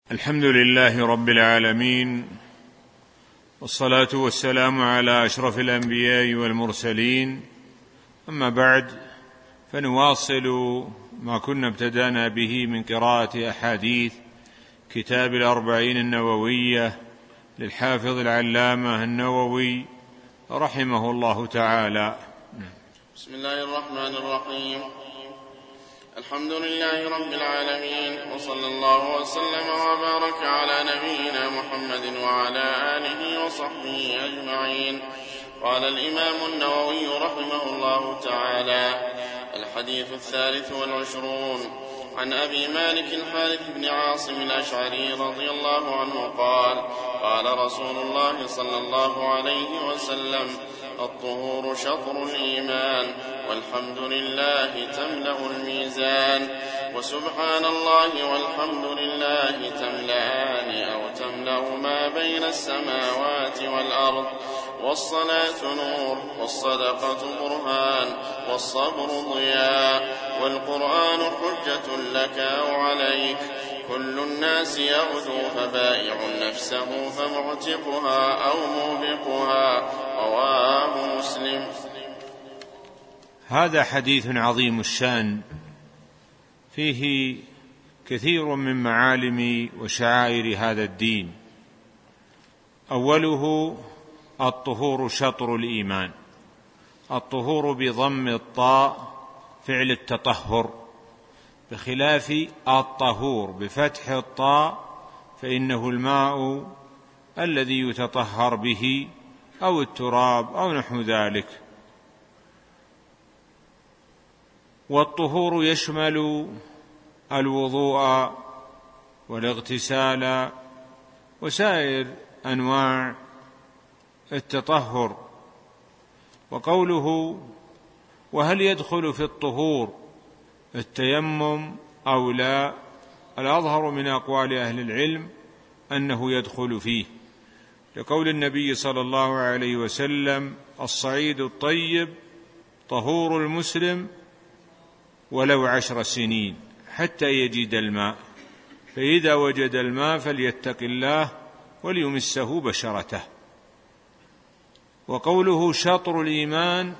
الحمد لله رب العالمين، والصلاة والسلام على أشرف الأنبياء والمرسلين. أما بعد، فنواصل ما كنا ابتدأنا به من قراءة أحاديث كتاب الأربعين النووية للحافظ العلامة النووي رحمه الله تعالى. بسم الله الرحمن الرحيم. الحمد لله رب العالمين، وصلى الله وسلم وبارك على نبينا محمد وعلى آله وصحبه أجمعين. قال الإمام النووي رحمه الله تعالى: الحديث 23 عن أبي مالك الحارث بن عاصم الأشعري رضي الله عنه قال: قال رسول الله صلى الله عليه وسلم: الطهور شطر الإيمان، والحمد لله تملأ الميزان، وسبحان الله والحمد لله تملأان أو تملأ ما بين السماوات والأرض، والصلاة نور، والصدقة برهان، والصبر ضياء، والقرآن حجة لك أو عليك. كل الناس يغدو فبائع نفسه فمعتقها أو موبقها. رواه مسلم. هذا حديث عظيم الشان، فيه كثير من معالم وشعائر هذا الدين. أوله: الطهور شطر الإيمان. الطهور بضم الطاء فعل التطهر، بخلاف الطهور بفتح الطاء فإنه الماء الذي يتطهر به أو التراب أو نحو ذلك. والطهور يشمل الوضوء والاغتسال وسائر أنواع التطهر. وقوله: وهل يدخل في الطهور التيمم أو لا؟ الأظهر من أقوال أهل العلم أنه يدخل فيه، لقول النبي صلى الله عليه وسلم: الصعيد الطيب طهور المسلم ولو 10 سنين حتى يجد الماء، فإذا وجد الماء فليتق الله وليمسه بشرته. وقوله شطر الإيمان،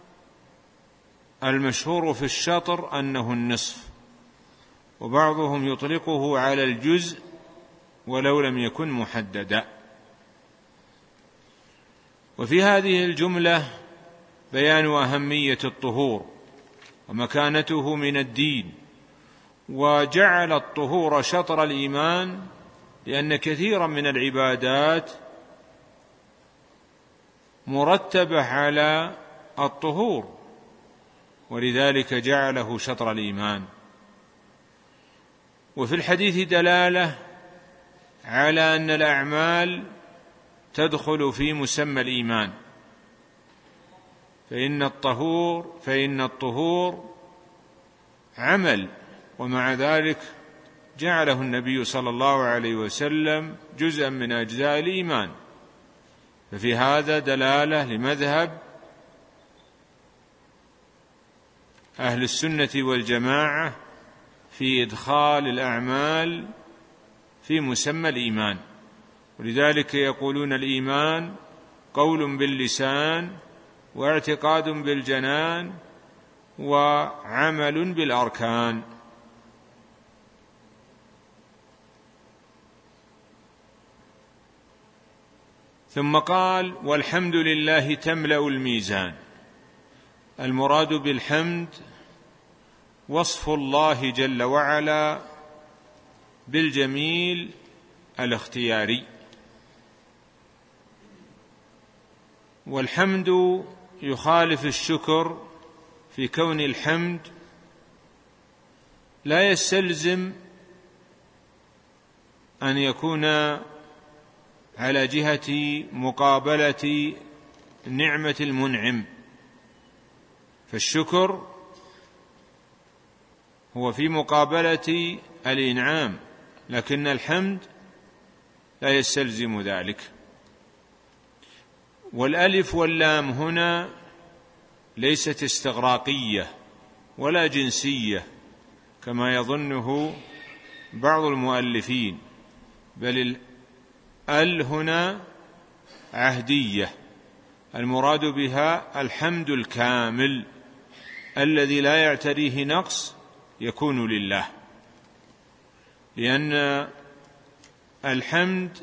المشهور في الشطر أنه النصف، وبعضهم يطلقه على الجزء ولو لم يكن محددا. وفي هذه الجملة بيان أهمية الطهور ومكانته من الدين، وجعل الطهور شطر الإيمان لأن كثيرا من العبادات مرتبة على الطهور، ولذلك جعله شطر الإيمان. وفي الحديث دلالة على أن الأعمال تدخل في مسمى الإيمان، فإن الطهور عمل، ومع ذلك جعله النبي صلى الله عليه وسلم جزءا من أجزاء الإيمان. ففي هذا دلالة لمذهب أهل السنة والجماعة في إدخال الأعمال في مسمى الإيمان، ولذلك يقولون الإيمان قول باللسان واعتقاد بالجنان وعمل بالأركان. ثم قال: والحمد لله تملأ الميزان. المراد بالحمد وصف الله جل وعلا بالجميل الاختياري، والحمد يخالف الشكر في كون الحمد لا يستلزم أن يكون على جهة مقابلة نعمة المنعم، فالشكر هو في مقابلة الإنعام، لكن الحمد لا يستلزم ذلك. والألف واللام هنا ليست استغراقية ولا جنسية كما يظنه بعض المؤلفين، بل ال هنا عهدية، المراد بها الحمد الكامل الذي لا يعتريه نقص يكون لله، لأن الحمد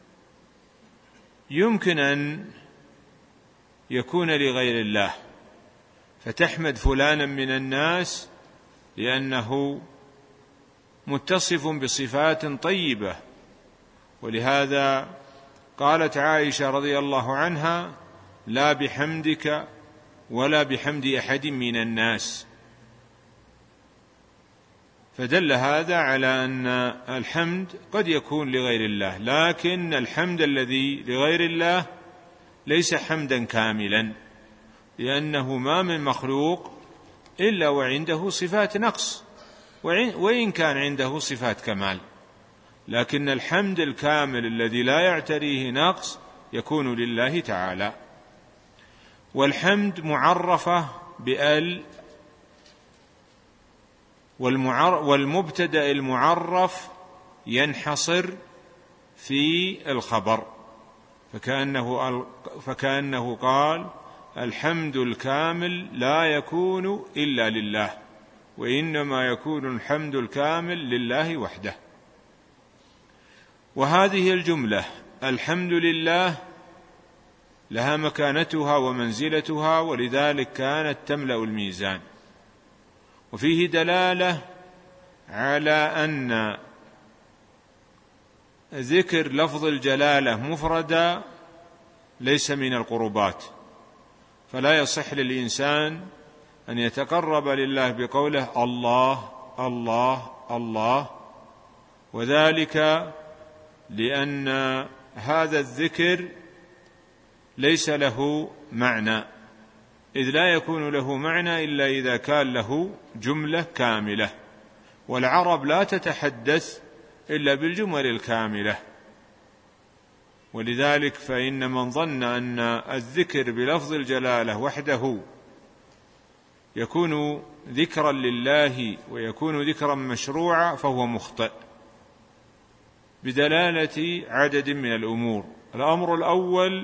يمكن أن يكون لغير الله، فتحمد فلانا من الناس لأنه متصف بصفات طيبة، ولهذا قالت عائشة رضي الله عنها: لا بحمدك ولا بحمد أحد من الناس. فدل هذا على أن الحمد قد يكون لغير الله، لكن الحمد الذي لغير الله ليس حمدا كاملا، لأنه ما من مخلوق إلا وعنده صفات نقص، وإن كان عنده صفات كمال، لكن الحمد الكامل الذي لا يعتريه نقص يكون لله تعالى. والحمد معرفة بأل، والمبتدأ المعرف ينحصر في الخبر، فكأنه قال: الحمد الكامل لا يكون إلا لله، وإنما يكون الحمد الكامل لله وحده. وهذه الجملة الحمد لله لها مكانتها ومنزلتها، ولذلك كانت تملأ الميزان. وفيه دلالة على أن ذكر لفظ الجلالة مفردا ليس من القربات، فلا يصح للإنسان أن يتقرب لله بقوله الله الله الله، وذلك لأن هذا الذكر ليس له معنى، إذ لا يكون له معنى إلا إذا كان له جملة كاملة، والعرب لا تتحدث إلا بالجمل الكاملة. ولذلك فإن من ظن أن الذكر بلفظ الجلالة وحده يكون ذكرا لله ويكون ذكرا مشروعا فهو مخطئ، بدلالة عدد من الأمور. الأمر الأول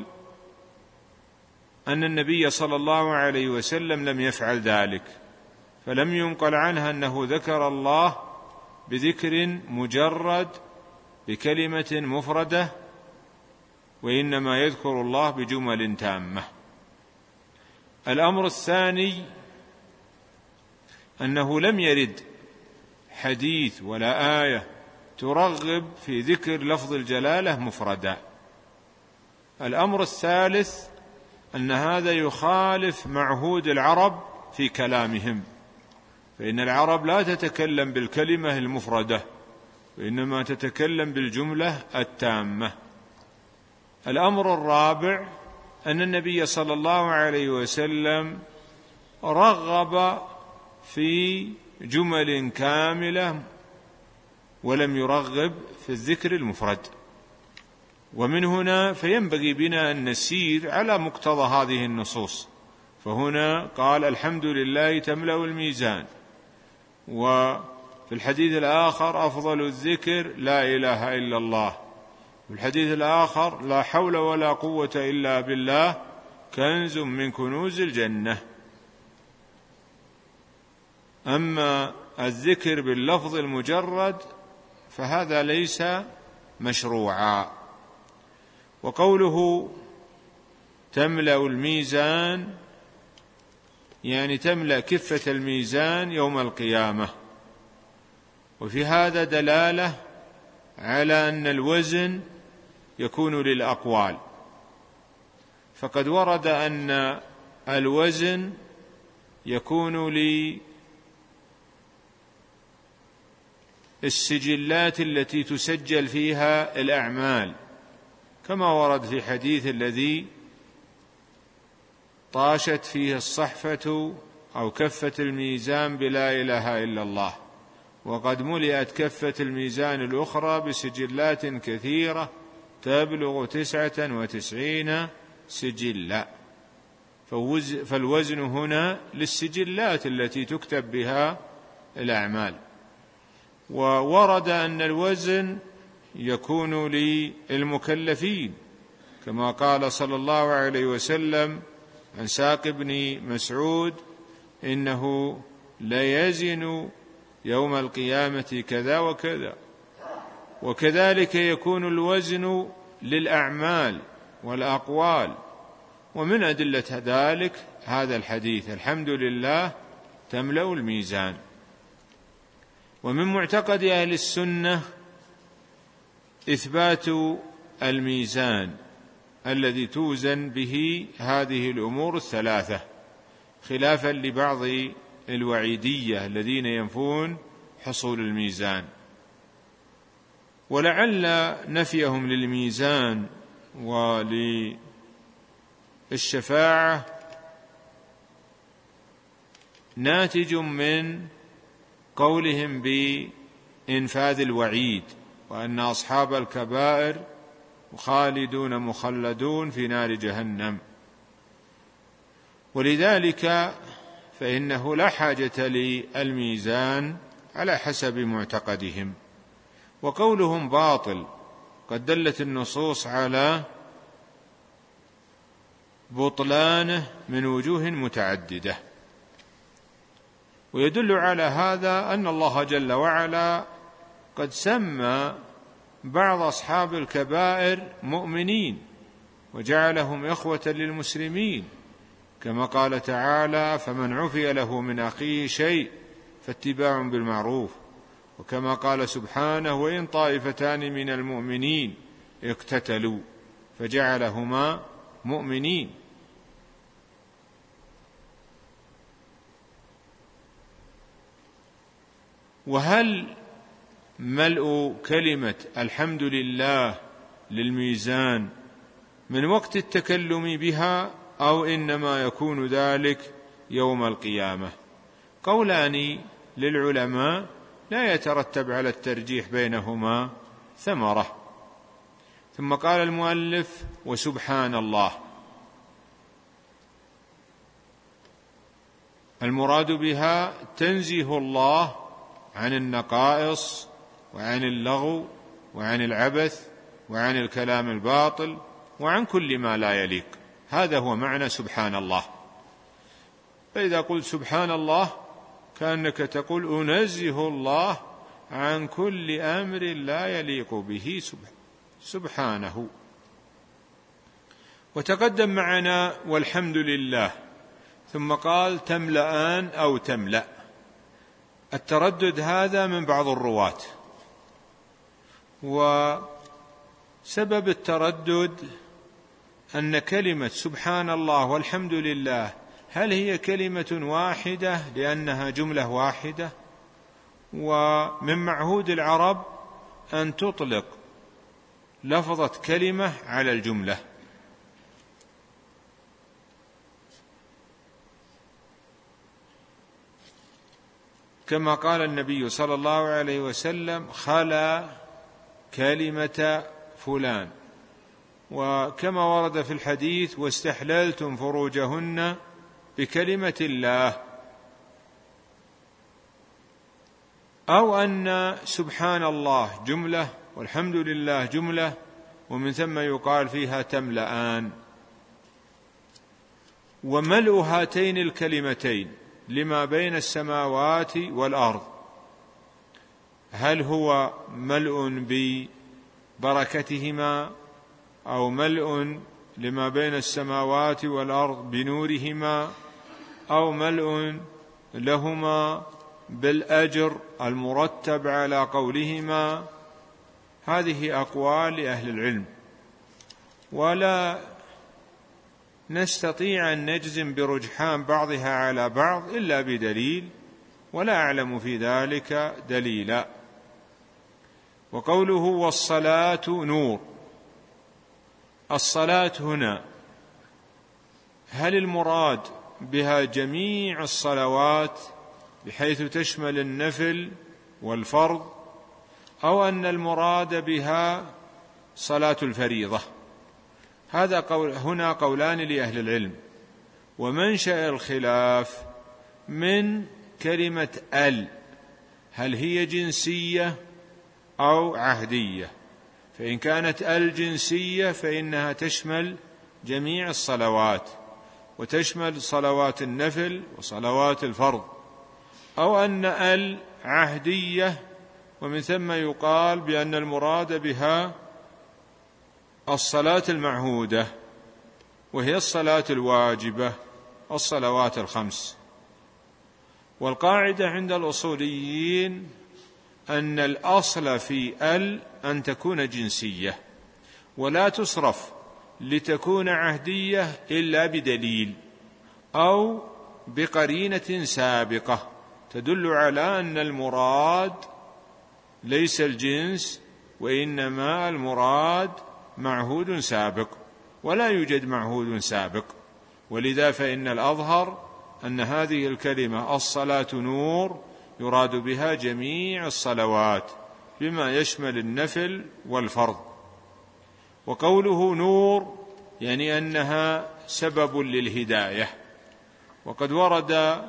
أن النبي صلى الله عليه وسلم لم يفعل ذلك، فلم ينقل عنه أنه ذكر الله بذكر مجرد بكلمة مفردة، وإنما يذكر الله بجمل تامة. الأمر الثاني أنه لم يرد حديث ولا آية ترغب في ذكر لفظ الجلالة مفردا. الأمر الثالث أن هذا يخالف معهود العرب في كلامهم، فإن العرب لا تتكلم بالكلمة المفردة، وإنما تتكلم بالجملة التامة. الأمر الرابع أن النبي صلى الله عليه وسلم رغب في جمل كاملة ولم يرغب في الذكر المفرد. ومن هنا فينبغي بنا أن نسير على مقتضى هذه النصوص. فهنا قال الحمد لله تملأ الميزان، وفي الحديث الآخر أفضل الذكر لا إله إلا الله، في الحديث الآخر لا حول ولا قوة إلا بالله كنز من كنوز الجنة. أما الذكر باللفظ المجرد فهذا ليس مشروعا. وقوله تملأ الميزان يعني تملأ كفة الميزان يوم القيامة. وفي هذا دلالة على أن الوزن يكون للأقوال، فقد ورد أن الوزن يكون للسجلات التي تسجل فيها الأعمال، كما ورد في حديث الذي طاشت فيه الصحفة أو كفة الميزان بلا إله إلا الله، وقد ملئت كفة الميزان الأخرى بسجلات كثيرة تبلغ 99 سجلا. فالوزن هنا للسجلات التي تكتب بها الأعمال. وورد أن الوزن يكون للمكلفين، كما قال صلى الله عليه وسلم عن ساق بن مسعود: إنه ليزن يوم القيامة كذا وكذا. وكذلك يكون الوزن للأعمال والأقوال، ومن أدلة ذلك هذا الحديث: الحمد لله تملأ الميزان. ومن معتقد أهل السنة إثبات الميزان الذي توزن به هذه الأمور الثلاثة، خلافا لبعض الوعيدية الذين ينفون حصول الميزان. ولعل نفيهم للميزان وللشفاعة ناتج من قولهم بإنفاذ الوعيد، وأن أصحاب الكبائر خالدون مخلدون في نار جهنم، ولذلك فإنه لا حاجة للميزان على حسب معتقدهم. وقولهم باطل، قد دلت النصوص على بطلانه من وجوه متعددة. ويدل على هذا أن الله جل وعلا قد سمى بعض أصحاب الكبائر مؤمنين وجعلهم إخوة للمسلمين، كما قال تعالى: فمن عفي له من أخيه شيء فاتباع بالمعروف. وكما قال سبحانه: وإن طائفتان من المؤمنين اقتتلوا فجعلهما مؤمنين. وهل ملء كلمة الحمد لله للميزان من وقت التكلم بها، أو إنما يكون ذلك يوم القيامة؟ قولان للعلماء لا يترتب على الترجيح بينهما ثمرة. ثم قال المؤلف: وسبحان الله، المراد بها تنزيه الله عن النقائص وعن اللغو وعن العبث وعن الكلام الباطل وعن كل ما لا يليق. هذا هو معنى سبحان الله. فإذا قلت سبحان الله كأنك تقول أنزه الله عن كل أمر لا يليق به سبحانه. وتقدم معنا والحمد لله، ثم قال تملأان أو تملأ. التردد هذا من بعض الرواة، وسبب التردد أن كلمة سبحان الله والحمد لله هل هي كلمة واحدة لأنها جملة واحدة؟ ومن معهود العرب أن تطلق لفظة كلمة على الجملة، كما قال النبي صلى الله عليه وسلم: خلا كلمة فلان. وكما ورد في الحديث: واستحللتم فروجهن بكلمة الله. أو أن سبحان الله جملة والحمد لله جملة، ومن ثم يقال فيها تملأان. وملء هاتين الكلمتين لما بين السماوات والأرض، هل هو ملء ببركتهما، أو ملء لما بين السماوات والأرض بنورهما، أو ملء لهما بالأجر المرتب على قولهما؟ هذه أقوال لأهل العلم، ولا نستطيع أن نجزم برجحان بعضها على بعض إلا بدليل، ولا أعلم في ذلك دليلا. وقوله والصلاة نور، الصلاة هنا هل المراد بها جميع الصلوات بحيث تشمل النفل والفرض، أو أن المراد بها صلاة الفريضة؟ هذا هنا قولان لأهل العلم. ومنشأ الخلاف من كلمة ال، هل هي جنسية أو عهدية؟ فإن كانت الجنسية فإنها تشمل جميع الصلوات، وتشمل صلوات النفل وصلوات الفرض، أو أن العهدية، ومن ثم يقال بأن المراد بها الصلاة المعهودة، وهي الصلاة الواجبة، الصلوات الخمس. والقاعدة عند الأصوليين أن الأصل في أن تكون جنسية، ولا تصرف لتكون عهدية إلا بدليل أو بقرينة سابقة تدل على أن المراد ليس الجنس، وإنما المراد معهود سابق، ولا يوجد معهود سابق. ولذا فإن الأظهر أن هذه الكلمة الصلاة نور يراد بها جميع الصلوات بما يشمل النفل والفرض. وقوله نور يعني أنها سبب للهداية، وقد ورد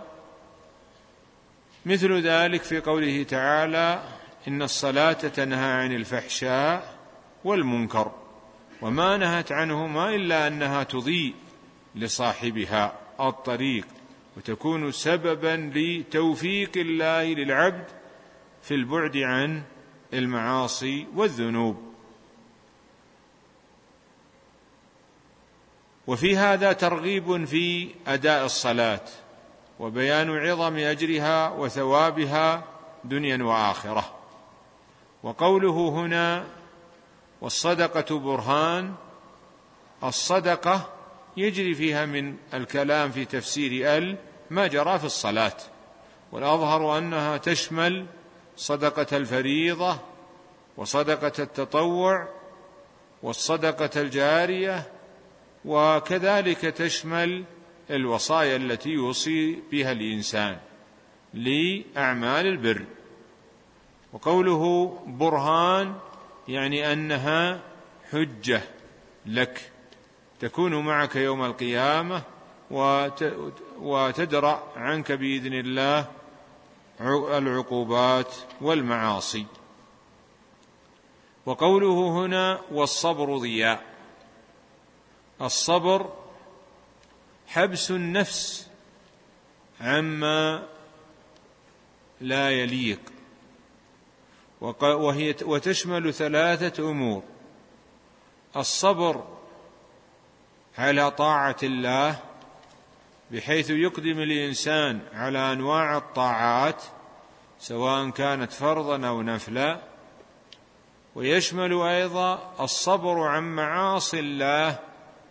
مثل ذلك في قوله تعالى: إن الصلاة تنهى عن الفحشاء والمنكر، وما نهت عنهما إلا أنها تضيء لصاحبها الطريق، وتكون سببا لتوفيق الله للعبد في البعد عن المعاصي والذنوب. وفي هذا ترغيب في أداء الصلاة، وبيان عظم أجرها وثوابها دنيا وآخرة. وقوله هنا: والصدقة برهان، الصدقة يجري فيها من الكلام في تفسير ما جرى في الصلاة، والأظهر أنها تشمل صدقة الفريضة وصدقة التطوع والصدقة الجارية، وكذلك تشمل الوصايا التي يوصي بها الإنسان لأعمال البر. وقوله برهان يعني أنها حجة لك تكون معك يوم القيامة وتدرأ عنك بإذن الله العقوبات والمعاصي. وقوله هنا: والصبر ضياء، الصبر حبس النفس عما لا يليق، وتشمل 3 أمور: الصبر على طاعة الله بحيث يقدم الإنسان على أنواع الطاعات سواء كانت فرضا أو نفلا، ويشمل أيضا الصبر عن معاصي الله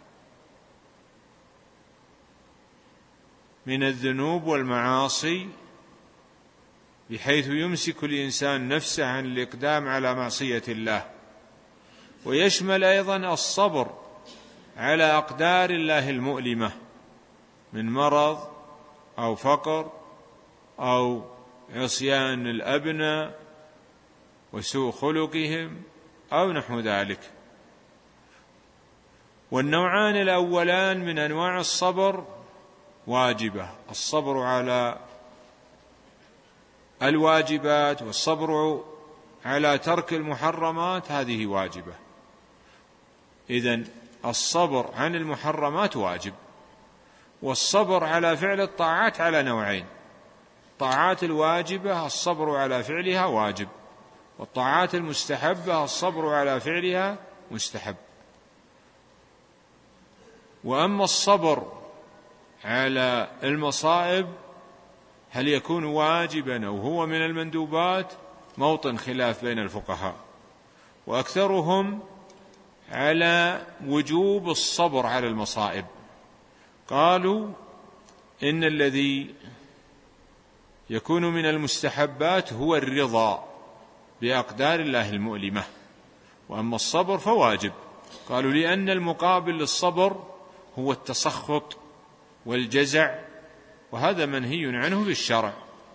من الذنوب والمعاصي بحيث يمسك الإنسان نفسه عن الإقدام على معصية الله، ويشمل أيضا الصبر على أقدار الله المؤلمة من مرض أو فقر أو عصيان الأبناء وسوء خلقهم أو نحو ذلك. والنوعان الأولان من أنواع الصبر واجبة: الصبر على الواجبات والصبر على ترك المحرمات، هذه واجبة. إذن الصبر عن المحرمات واجب، والصبر على فعل الطاعات على نوعين: الطاعات الواجبة الصبر على فعلها واجب، والطاعات المستحبة الصبر على فعلها مستحب. وأما الصبر على المصائب هل يكون واجبا أو هو من المندوبات؟ موطن خلاف بين الفقهاء، وأكثرهم على وجوب الصبر على المصائب. قالوا إن الذي يكون من المستحبات هو الرضا بأقدار الله المؤلمة، وأما الصبر فواجب. قالوا لأن المقابل للصبر هو التسخط والجزع، وهذا منهي عنه بالشرع.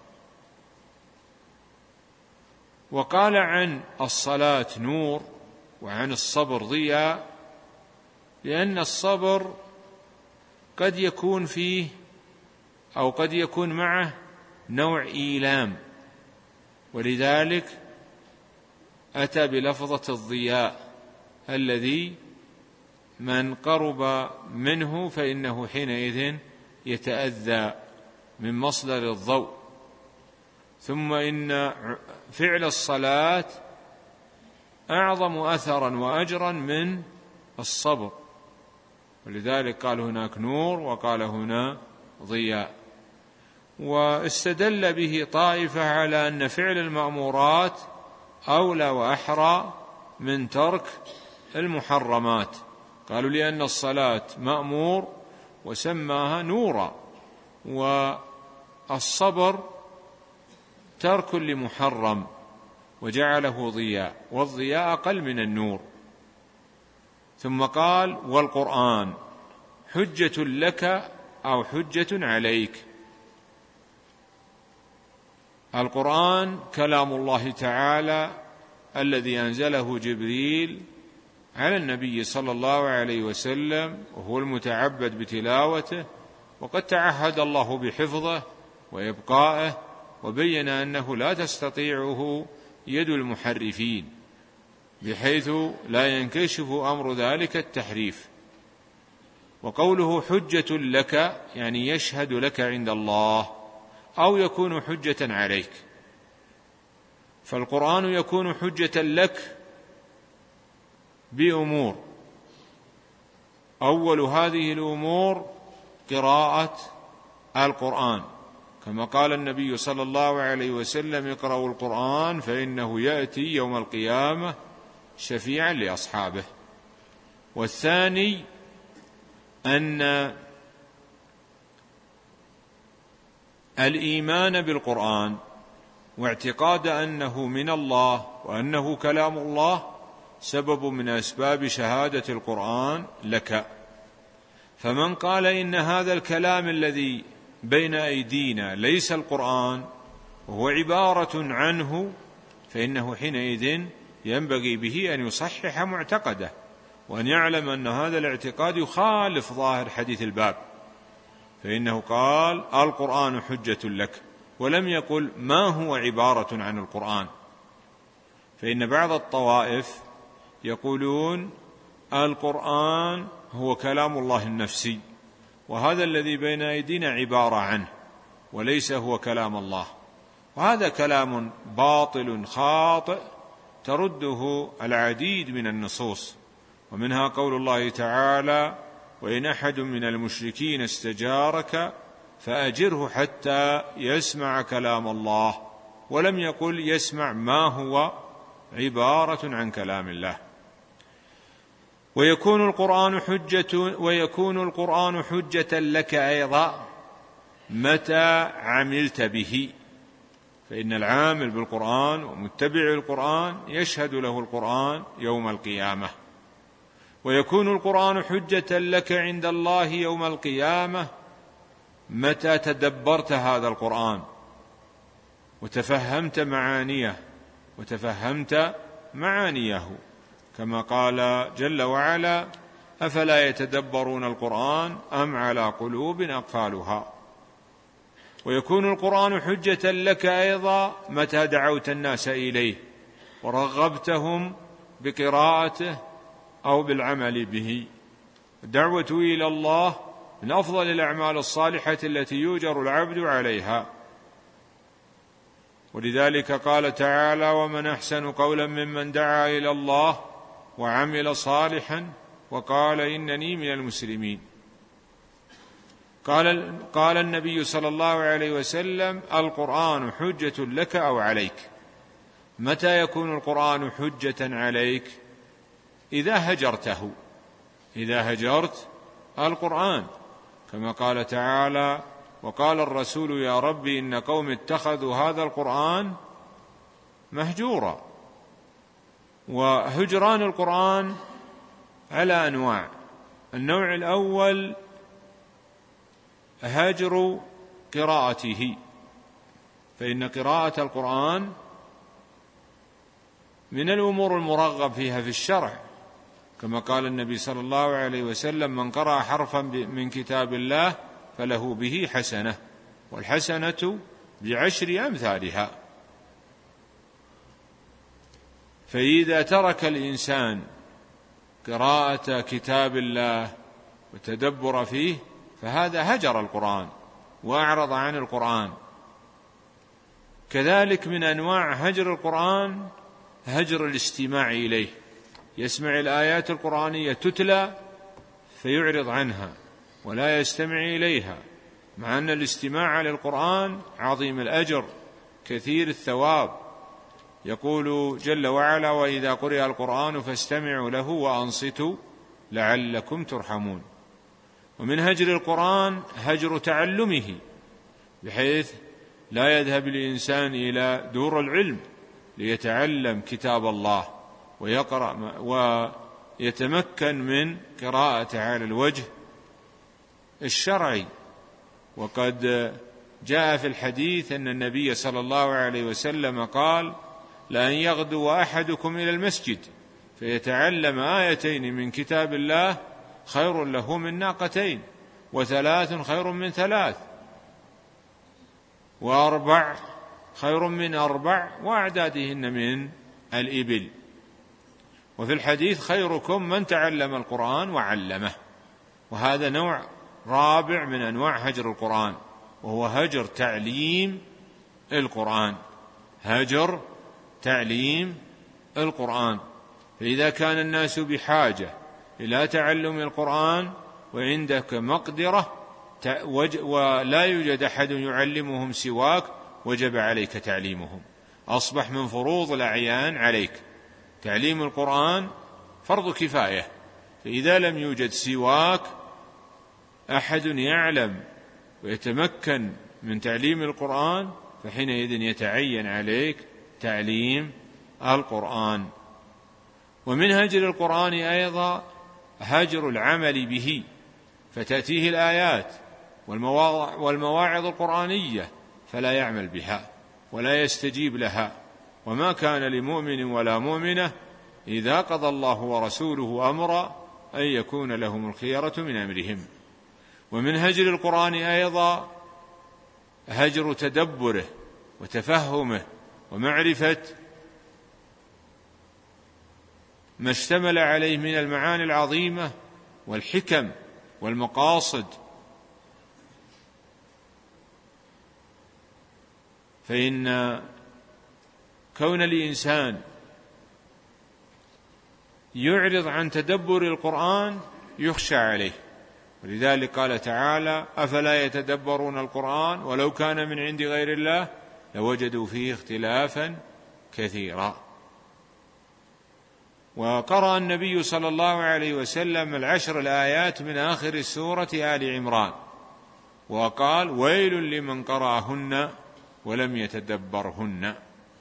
وقال عن الصلاة نور وعن الصبر ضياء، لأن الصبر قد يكون فيه أو قد يكون معه نوع إيلام، ولذلك أتى بلفظة الضياء الذي من قرب منه فإنه حينئذ يتأذى من مصدر الضوء. ثم إن فعل الصلاة أعظم أثرا وأجرا من الصبر، ولذلك قال هناك نور وقال هنا ضياء. واستدل به طائفة على أن فعل المأمورات أولى وأحرى من ترك المحرمات، قالوا لأن الصلاة مأمور وسماها نورا، والصبر ترك لمحرم وجعله ضياء، والضياء أقل من النور. ثم قال والقرآن حجة لك أو حجة عليك. القرآن كلام الله تعالى الذي أنزله جبريل على النبي صلى الله عليه وسلم، وهو المتعبد بتلاوته، وقد تعهد الله بحفظه وإبقائه، وبين أنه لا تستطيعه يد المحرفين، بحيث لا ينكشف أمر ذلك التحريف. وقوله حجة لك يعني يشهد لك عند الله، أو يكون حجة عليك. فالقرآن يكون حجة لك بأمور، أول هذه الأمور قراءة القرآن، كما قال النبي صلى الله عليه وسلم اقرأوا القرآن فإنه يأتي يوم القيامة شفيعا لأصحابه. والثاني أن الإيمان بالقرآن واعتقاد أنه من الله وأنه كلام الله سبب من أسباب شهادة القرآن لك. فمن قال إن هذا الكلام الذي بين أيدينا ليس القرآن وهو عبارة عنه، فإنه حينئذ ينبغي به أن يصحح معتقده، وأن يعلم أن هذا الاعتقاد يخالف ظاهر حديث الباب، فإنه قال القرآن حجة لك، ولم يقل ما هو عبارة عن القرآن. فإن بعض الطوائف يقولون القرآن هو كلام الله النفسي، وهذا الذي بين أيدينا عبارة عنه وليس هو كلام الله، وهذا كلام باطل خاطئ ترده العديد من النصوص، ومنها قول الله تعالى وإن أحد من المشركين استجارك فأجره حتى يسمع كلام الله، ولم يقل يسمع ما هو عبارة عن كلام الله. ويكون القرآن حجة لك أيضا متى عملت به، فإن العامل بالقرآن ومتبع القرآن يشهد له القرآن يوم القيامة. ويكون القرآن حجة لك عند الله يوم القيامة متى تدبرت هذا القرآن وتفهمت معانيه، كما قال جل وعلا أفلا يتدبرون القرآن أم على قلوب أقفالها. ويكون القرآن حجة لك أيضا متى دعوت الناس إليه ورغبتهم بقراءته أو بالعمل به. الدعوة إلى الله من أفضل الأعمال الصالحة التي يؤجر العبد عليها، ولذلك قال تعالى ومن أحسن قولا ممن دعا إلى الله وعمل صالحا وقال إنني من المسلمين. قال النبي صلى الله عليه وسلم القرآن حجة لك أو عليك. متى يكون القرآن حجة عليك؟ إذا هجرت القرآن، كما قال تعالى وقال الرسول يا ربي إن قوم اتخذوا هذا القرآن مهجورا. وهجران القرآن على أنواع. النوع الأول هجر قراءته، فإن قراءة القرآن من الأمور المرغب فيها في الشرع، كما قال النبي صلى الله عليه وسلم من قرأ حرفا من كتاب الله فله به حسنة، والحسنة ب10 أمثالها. فإذا ترك الإنسان قراءة كتاب الله وتدبر فيه فهذا هجر القرآن وأعرض عن القرآن. كذلك من أنواع هجر القرآن هجر الاستماع إليه، يسمع الآيات القرآنية تتلى فيعرض عنها ولا يستمع إليها، مع أن الاستماع للقرآن عظيم الأجر كثير الثواب. يقول جل وعلا: وإذا قرئ القرآن فاستمعوا له وأنصتوا لعلكم ترحمون. ومن هجر القرآن هجر تعلمه، بحيث لا يذهب الإنسان إلى دور العلم ليتعلم كتاب الله ويقرأ ويتمكن من قراءته على الوجه الشرعي. وقد جاء في الحديث أن النبي صلى الله عليه وسلم قال: لأن يغدو أحدكم إلى المسجد فيتعلم آيتين من كتاب الله خير له من ناقتين، وثلاث خير من ثلاث، وأربع خير من أربع، وأعدادهن من الإبل. وفي الحديث: خيركم من تعلم القرآن وعلمه. وهذا نوع رابع من أنواع هجر القرآن، وهو هجر تعليم القرآن. هجر تعليم القرآن. فإذا كان الناس بحاجة إلى تعلم القرآن وعندك مقدرة ولا يوجد أحد يعلمهم سواك، وجب عليك تعليمهم. أصبح من فروض الأعيان عليك تعليم القرآن، فرض كفاية. فإذا لم يوجد سواك أحد يعلم ويتمكن من تعليم القرآن فحينئذ يتعين عليك تعليم القرآن. ومن هجر القرآن أيضا هجر العمل به، فتأتيه الآيات والمواعظ القرآنية فلا يعمل بها ولا يستجيب لها. وما كان لمؤمن ولا مؤمنة إذا قضى الله ورسوله أمرا أن يكون لهم الخيرة من أمرهم. ومن هجر القرآن أيضا هجر تدبره وتفهمه ومعرفة ما اشتمل عليه من المعاني العظيمة والحكم والمقاصد. فإن كون الإنسان يعرض عن تدبر القرآن يخشى عليه، ولذلك قال تعالى: أفلا يتدبرون القرآن ولو كان من عند غير الله لوجدوا فيه اختلافا كثيرا. وقرأ النبي صلى الله عليه وسلم 10 الآيات من آخر سورة آل عمران، وقال: ويل لمن قرأهن ولم يتدبرهن.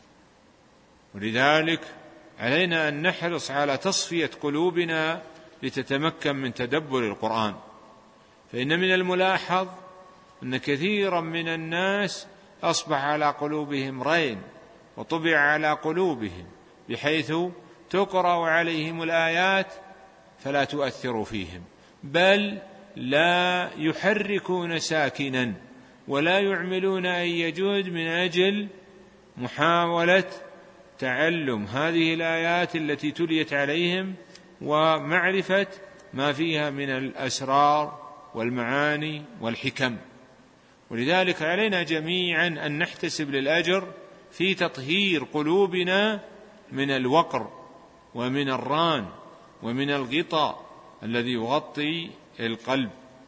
ولذلك علينا أن نحرص على تصفية قلوبنا لتتمكن من تدبر القرآن. فإن من الملاحظ أن كثيرا من الناس أصبح على قلوبهم رين وطبع على قلوبهم، بحيث تقرأ عليهم الآيات فلا تؤثر فيهم، بل لا يحركون ساكنا ولا يعملون أي جهد من أجل محاولة تعلم هذه الآيات التي تليت عليهم ومعرفة ما فيها من الأسرار والمعاني والحكم. ولذلك علينا جميعا أن نحتسب للأجر في تطهير قلوبنا من الوقر ومن الران ومن الغطاء الذي يغطي القلب.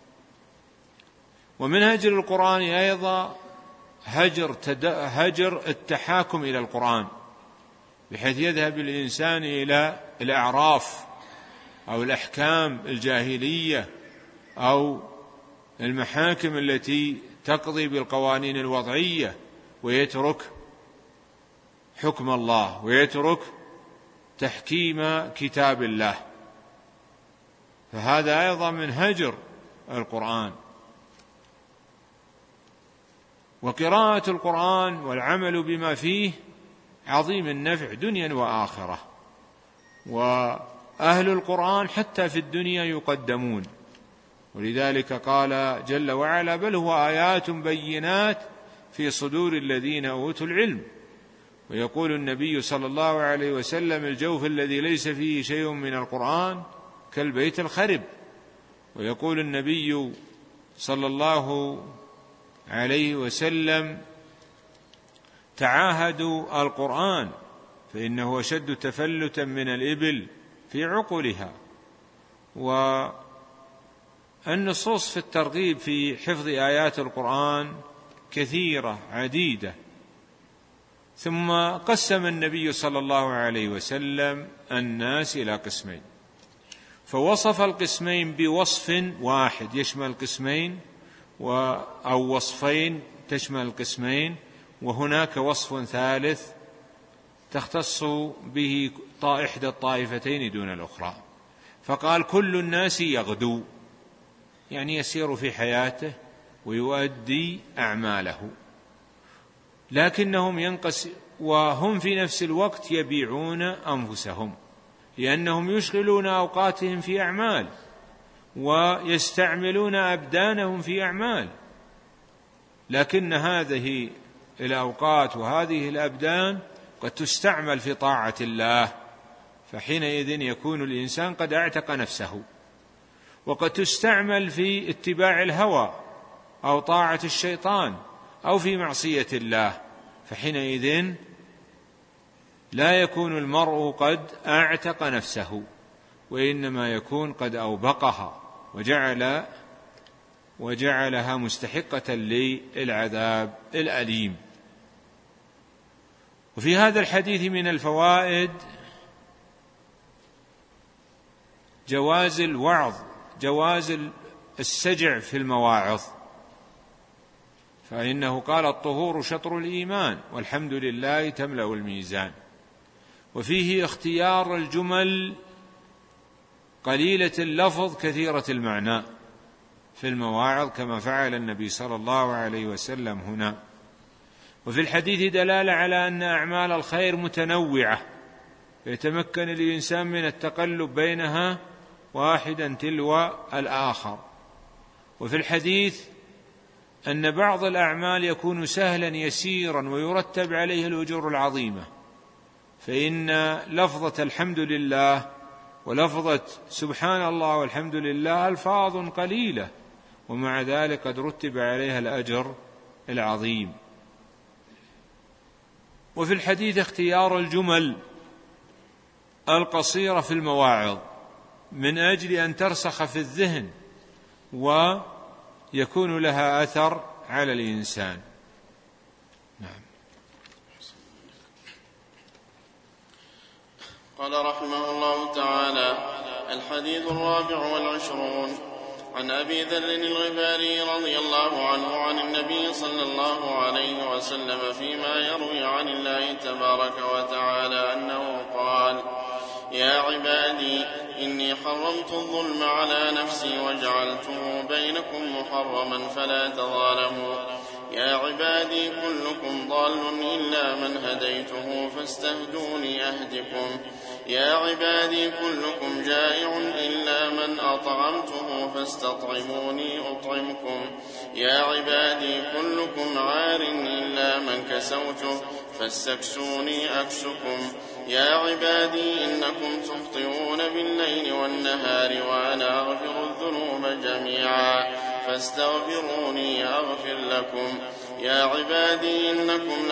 ومن هجر القرآن أيضا هجر التحاكم إلى القرآن، بحيث يذهب الإنسان إلى الأعراف أو الأحكام الجاهلية أو المحاكم التي تقضي بالقوانين الوضعية، ويترك حكم الله ويترك تحكيم كتاب الله. فهذا أيضا من هجر القرآن. وقراءة القرآن والعمل بما فيه عظيم النفع دنيا وآخرة، وأهل القرآن حتى في الدنيا يقدمون. ولذلك قال جل وعلا: بل هو آيات بينات في صدور الذين أوتوا العلم. ويقول النبي صلى الله عليه وسلم: الجوف الذي ليس فيه شيء من القرآن كالبيت الخرب. ويقول النبي صلى الله عليه وسلم: تعاهدوا القرآن فإنه أشد تفلتا من الإبل في عقلها. والنصوص في الترغيب في حفظ آيات القرآن كثيرة عديدة. ثم قسم النبي صلى الله عليه وسلم الناس إلى قسمين، فوصف القسمين بوصف واحد يشمل القسمين، أو وصفين تشمل القسمين، وهناك وصف ثالث تختص به إحدى الطائفتين دون الأخرى. فقال: كل الناس يغدو، يعني يسير في حياته ويؤدي أعماله، لكنهم وهم في نفس الوقت يبيعون أنفسهم، لأنهم يشغلون أوقاتهم في أعمال ويستعملون أبدانهم في أعمال، لكن هذه الأوقات وهذه الأبدان قد تستعمل في طاعة الله، فحينئذ يكون الإنسان قد اعتق نفسه. وقد تستعمل في اتباع الهوى أو طاعة الشيطان أو في معصية الله، فحينئذ لا يكون المرء قد اعتق نفسه، وإنما يكون قد أوبقها وجعلها مستحقة للعذاب الأليم. وفي هذا الحديث من الفوائد جواز الوعظ، جواز السجع في المواعظ، فإنه قال: الطهور شطر الإيمان والحمد لله تملأ الميزان. وفيه اختيار الجمل قليلة اللفظ كثيرة المعنى في المواعظ، كما فعل النبي صلى الله عليه وسلم هنا. وفي الحديث دلالة على أن أعمال الخير متنوعة، يتمكن الإنسان من التقلب بينها واحدا تلو الآخر. وفي الحديث أن بعض الأعمال يكون سهلا يسيرا ويرتب عليه الأجور العظيمة، فإن لفظة الحمد لله ولفظة سبحان الله والحمد لله ألفاظ قليلة، ومع ذلك قد رتب عليها الأجر العظيم. وفي الحديث اختيار الجمل القصيرة في المواعظ من أجل أن ترسخ في الذهن ويكون لها أثر على الإنسان. نعم. قال رحمه الله تعالى: الحديث 24 عن أبي ذر الغفاري رضي الله عنه عن النبي صلى الله عليه وسلم فيما يروي عن الله تبارك وتعالى أنه قال: يا عبادي إني حرمت الظلم على نفسي وجعلته بينكم محرما فلا تظالموا. يا عبادي كلكم ضال إلا من هديته فاستهدوني أهدكم. يا عبادي كلكم جائع إلا من أطعمته فاستطعموني أطعمكم. يا عبادي كلكم عار إلا من كسوته فاستكسوني أكسكم. يا عبادي إنكم تخطئون بالليل والنهار وأنا أغفر الذنوب جميعا فاستغفروني أغفر لكم. يا عبادي إنكم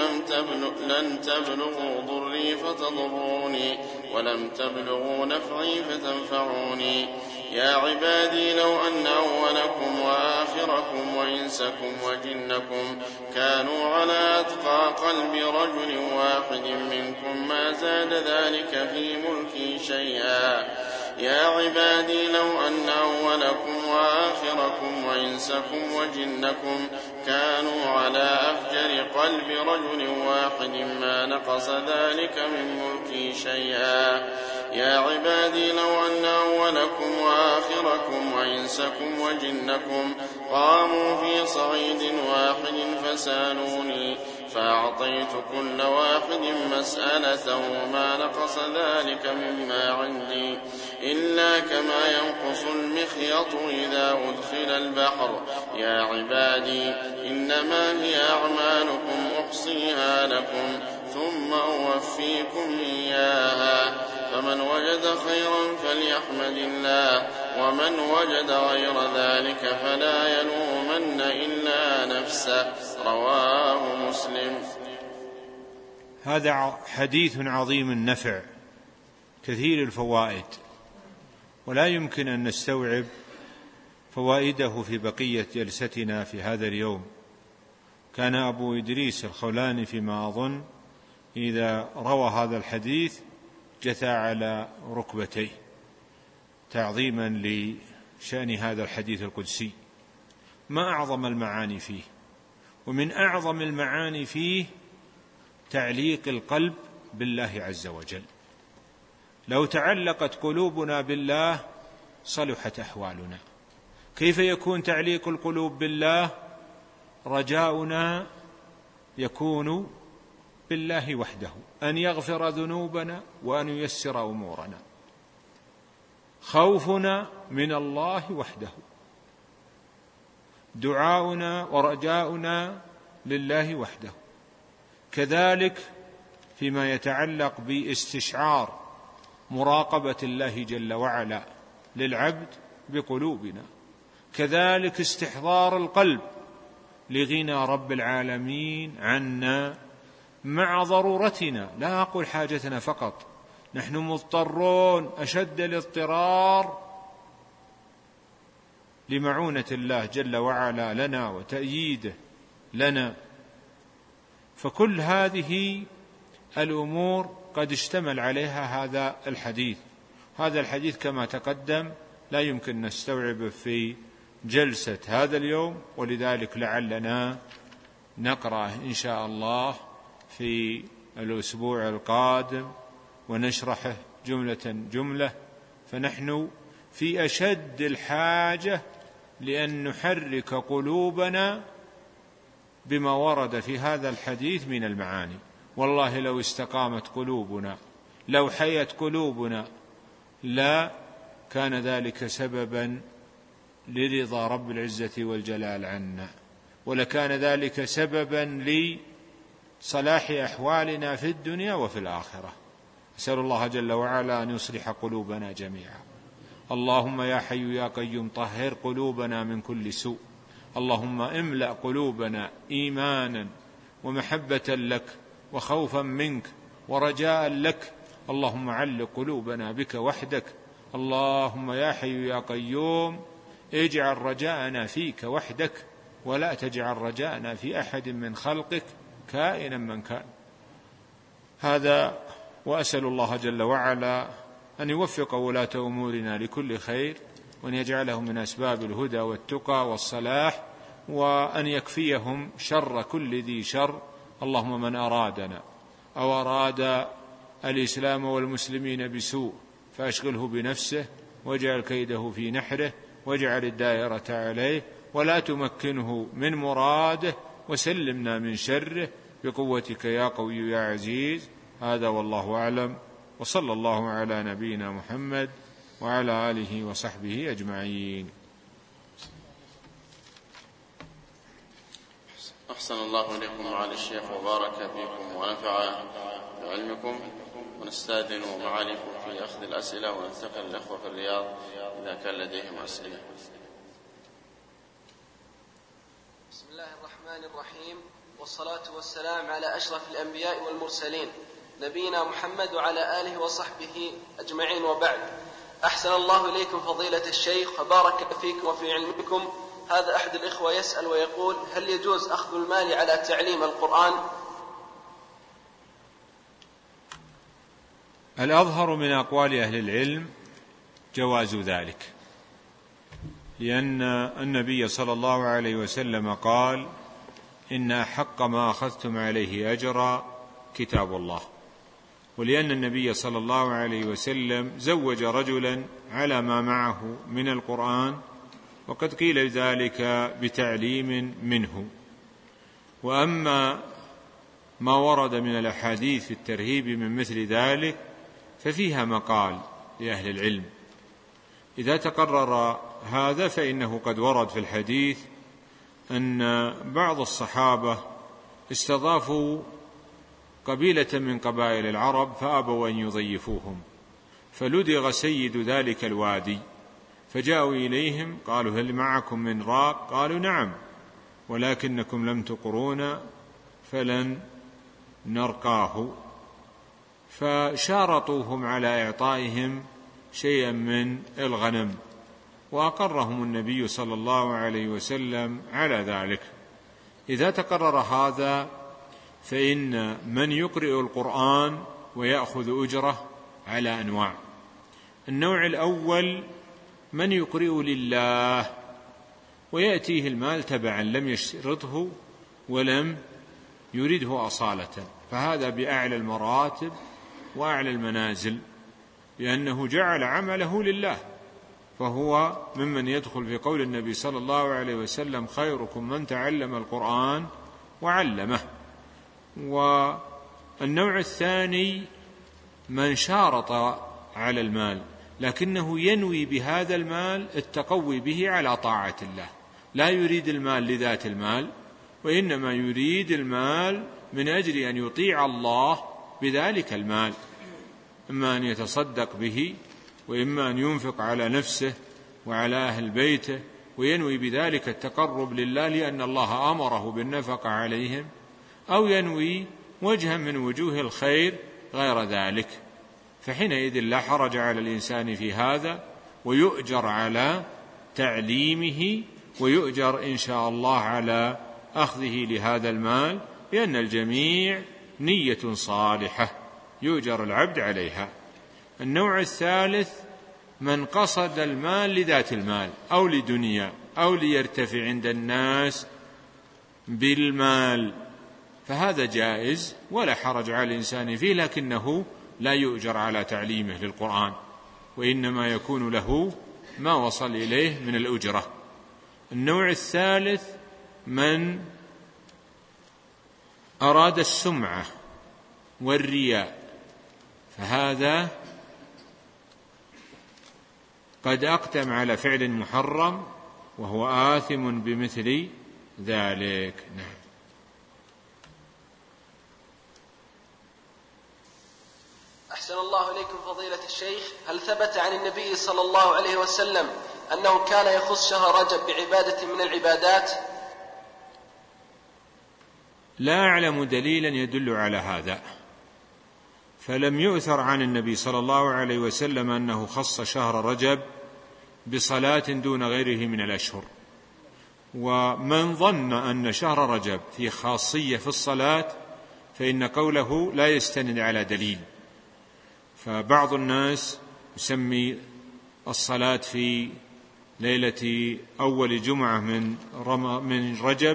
لن تبلغوا ضري فتضروني ولم تبلغوا نفعي فتنفعوني. يا عبادي لو أن أولكم وآخركم وإنسكم وجنكم كانوا على أتقى قلب رجل واحد منكم ما زاد ذلك في ملكي شيئا. يا عبادي لو أن أولكم وآخركم وإنسكم وجنكم كانوا على أفجر قلب رجل واحد ما نقص ذلك من ملكي شيئا. يا عبادي لو أن أولكم وآخركم وإنسكم وجنكم قاموا في صعيد واحد فسالوني فأعطيت كل واحد مسألته ما نقص ذلك مما عندي إلا كما ينقص المخيط إذا أدخل البحر. يا عبادي إنما هي أعمالكم أحصيها لكم ثم أوفيكم إياها. فمن وجد خيرا فليحمد الله، ومن وجد غير ذلك فلا يلومن إلا نفسه. رواه مسلم. هذا حديث عظيم النفع كثير الفوائد، ولا يمكن أن نستوعب فوائده في بقية جلستنا في هذا اليوم. كان أبو إدريس الخولاني فيما أظن إذا روى هذا الحديث جثى على ركبتيه تعظيما لشأن هذا الحديث القدسي. ما أعظم المعاني فيه، ومن أعظم المعاني فيه تعليق القلب بالله عز وجل. لو تعلقت قلوبنا بالله صلحت أحوالنا. كيف يكون تعليق القلوب بالله؟ رجاؤنا يكون بالله وحده، أن يغفر ذنوبنا وأن ييسر أمورنا. خوفنا من الله وحده، دعاؤنا ورجاؤنا لله وحده. كذلك فيما يتعلق باستشعار مراقبة الله جل وعلا للعبد بقلوبنا، كذلك استحضار القلب لغنى رب العالمين عنا مع ضرورتنا. لا أقول حاجتنا فقط، نحن مضطرون أشد الاضطرار لمعونة الله جل وعلا لنا وتأييده لنا. فكل هذه الأمور قد اشتمل عليها هذا الحديث. هذا الحديث كما تقدم لا يمكن نستوعبه في جلسة هذا اليوم، ولذلك لعلنا نقرأ إن شاء الله في الأسبوع القادم ونشرحه جملة جملة. فنحن في أشد الحاجة لأن نحرك قلوبنا بما ورد في هذا الحديث من المعاني. والله لو استقامت قلوبنا، لو حيت قلوبنا، لا كان ذلك سببا لرضا رب العزة والجلال عنا، ولكان ذلك سببا لصلاح أحوالنا في الدنيا وفي الآخرة. أسأل الله جل وعلا أن يصلح قلوبنا جميعا. اللهم يا حي يا قيوم طهر قلوبنا من كل سوء. اللهم املأ قلوبنا إيمانا ومحبة لك وخوفا منك ورجاء لك. اللهم علق قلوبنا بك وحدك. اللهم يا حي يا قيوم اجعل رجاءنا فيك وحدك، ولا تجعل رجاءنا في أحد من خلقك كائنا من كان. هذا، وأسأل الله جل وعلا أن يوفق ولاة أمورنا لكل خير، وأن يجعلهم من أسباب الهدى والتقى والصلاح، وأن يكفيهم شر كل ذي شر. اللهم من أرادنا أو أراد الإسلام والمسلمين بسوء فأشغله بنفسه، واجعل كيده في نحره، واجعل الدائرة عليه، ولا تمكنه من مراده، وسلمنا من شره بقوتك يا قوي يا عزيز. هذا والله أعلم، وصلى الله على نبينا محمد وعلى آله وصحبه أجمعين. أحسن الله إليكم معالي الشيخ، وبارك فيكم ونفع بعلمكم. ونستأذن معاليكم في أخذ الأسئلة، وننتقل للأخوة في الرياض إذا كان لديهم أسئلة. بسم الله الرحمن الرحيم، والصلاة والسلام على أشرف الأنبياء والمرسلين نبينا محمد وعلى آله وصحبه أجمعين، وبعد. أحسن الله إليكم فضيلة الشيخ وبارك فيكم وفي علمكم. هذا أحد الإخوة يسأل ويقول: هل يجوز أخذ المال على تعليم القرآن؟ الأظهر من أقوال أهل العلم جواز ذلك، لأن النبي صلى الله عليه وسلم قال: إن أحق ما أخذتم عليه أجرا كتاب الله. ولأن النبي صلى الله عليه وسلم زوج رجلا على ما معه من القرآن، وقد قيل ذلك بتعليم منه. وأما ما ورد من الأحاديث في الترهيب من مثل ذلك ففيها مقال لأهل العلم. إذا تقرر هذا فإنه قد ورد في الحديث أن بعض الصحابة استضافوا قبيلة من قبائل العرب فأبوا أن يضيفوهم، فلدغ سيد ذلك الوادي، فجاءوا إليهم قالوا هل معكم من راق؟ قالوا نعم، ولكنكم لم تقرونا فلن نرقاه. فشارطوهم على إعطائهم شيئا من الغنم، وأقرهم النبي صلى الله عليه وسلم على ذلك. إذا تقرر هذا فإن من يقرئ القرآن ويأخذ أجره على أنواع. النوع الأول من يقرئ لله ويأتيه المال تبعا، لم يشرطه ولم يرده أصالة، فهذا بأعلى المراتب وأعلى المنازل، لأنه جعل عمله لله، فهو ممن يدخل في قول النبي صلى الله عليه وسلم خيركم من تعلم القرآن وعلمه. والنوع الثاني من شارط على المال لكنه ينوي بهذا المال التقوي به على طاعة الله، لا يريد المال لذات المال، وإنما يريد المال من أجل أن يطيع الله بذلك المال، إما أن يتصدق به، وإما أن ينفق على نفسه وعلى أهل بيته، وينوي بذلك التقرب لله لأن الله أمره بالنفقة عليهم، أو ينوي وجها من وجوه الخير غير ذلك، فحينئذ لا حرج على الإنسان في هذا، ويؤجر على تعليمه، ويؤجر إن شاء الله على أخذه لهذا المال، لأن الجميع نية صالحة يؤجر العبد عليها. النوع الثالث من قصد المال لذات المال أو لدنيا أو ليرتفع عند الناس بالمال، فهذا جائز ولا حرج على الإنسان فيه، لكنه لا يؤجر على تعليمه للقرآن، وإنما يكون له ما وصل إليه من الأجرة. النوع الثالث من أراد السمعة والرياء، فهذا قد أقدم على فعل محرم وهو آثم بمثل ذلك. نعم. أحسن الله إليكم فضيلة الشيخ، هل ثبت عن النبي صلى الله عليه وسلم أنه كان يخص شهر رجب بعبادة من العبادات؟ لا أعلم دليلا يدل على هذا، فلم يؤثر عن النبي صلى الله عليه وسلم أنه خص شهر رجب بصلاة دون غيره من الأشهر. ومن ظن أن شهر رجب في خاصية في الصلاة فإن قوله لا يستند على دليل، فبعض الناس يسمي الصلاة في ليلة أول جمعة من رجب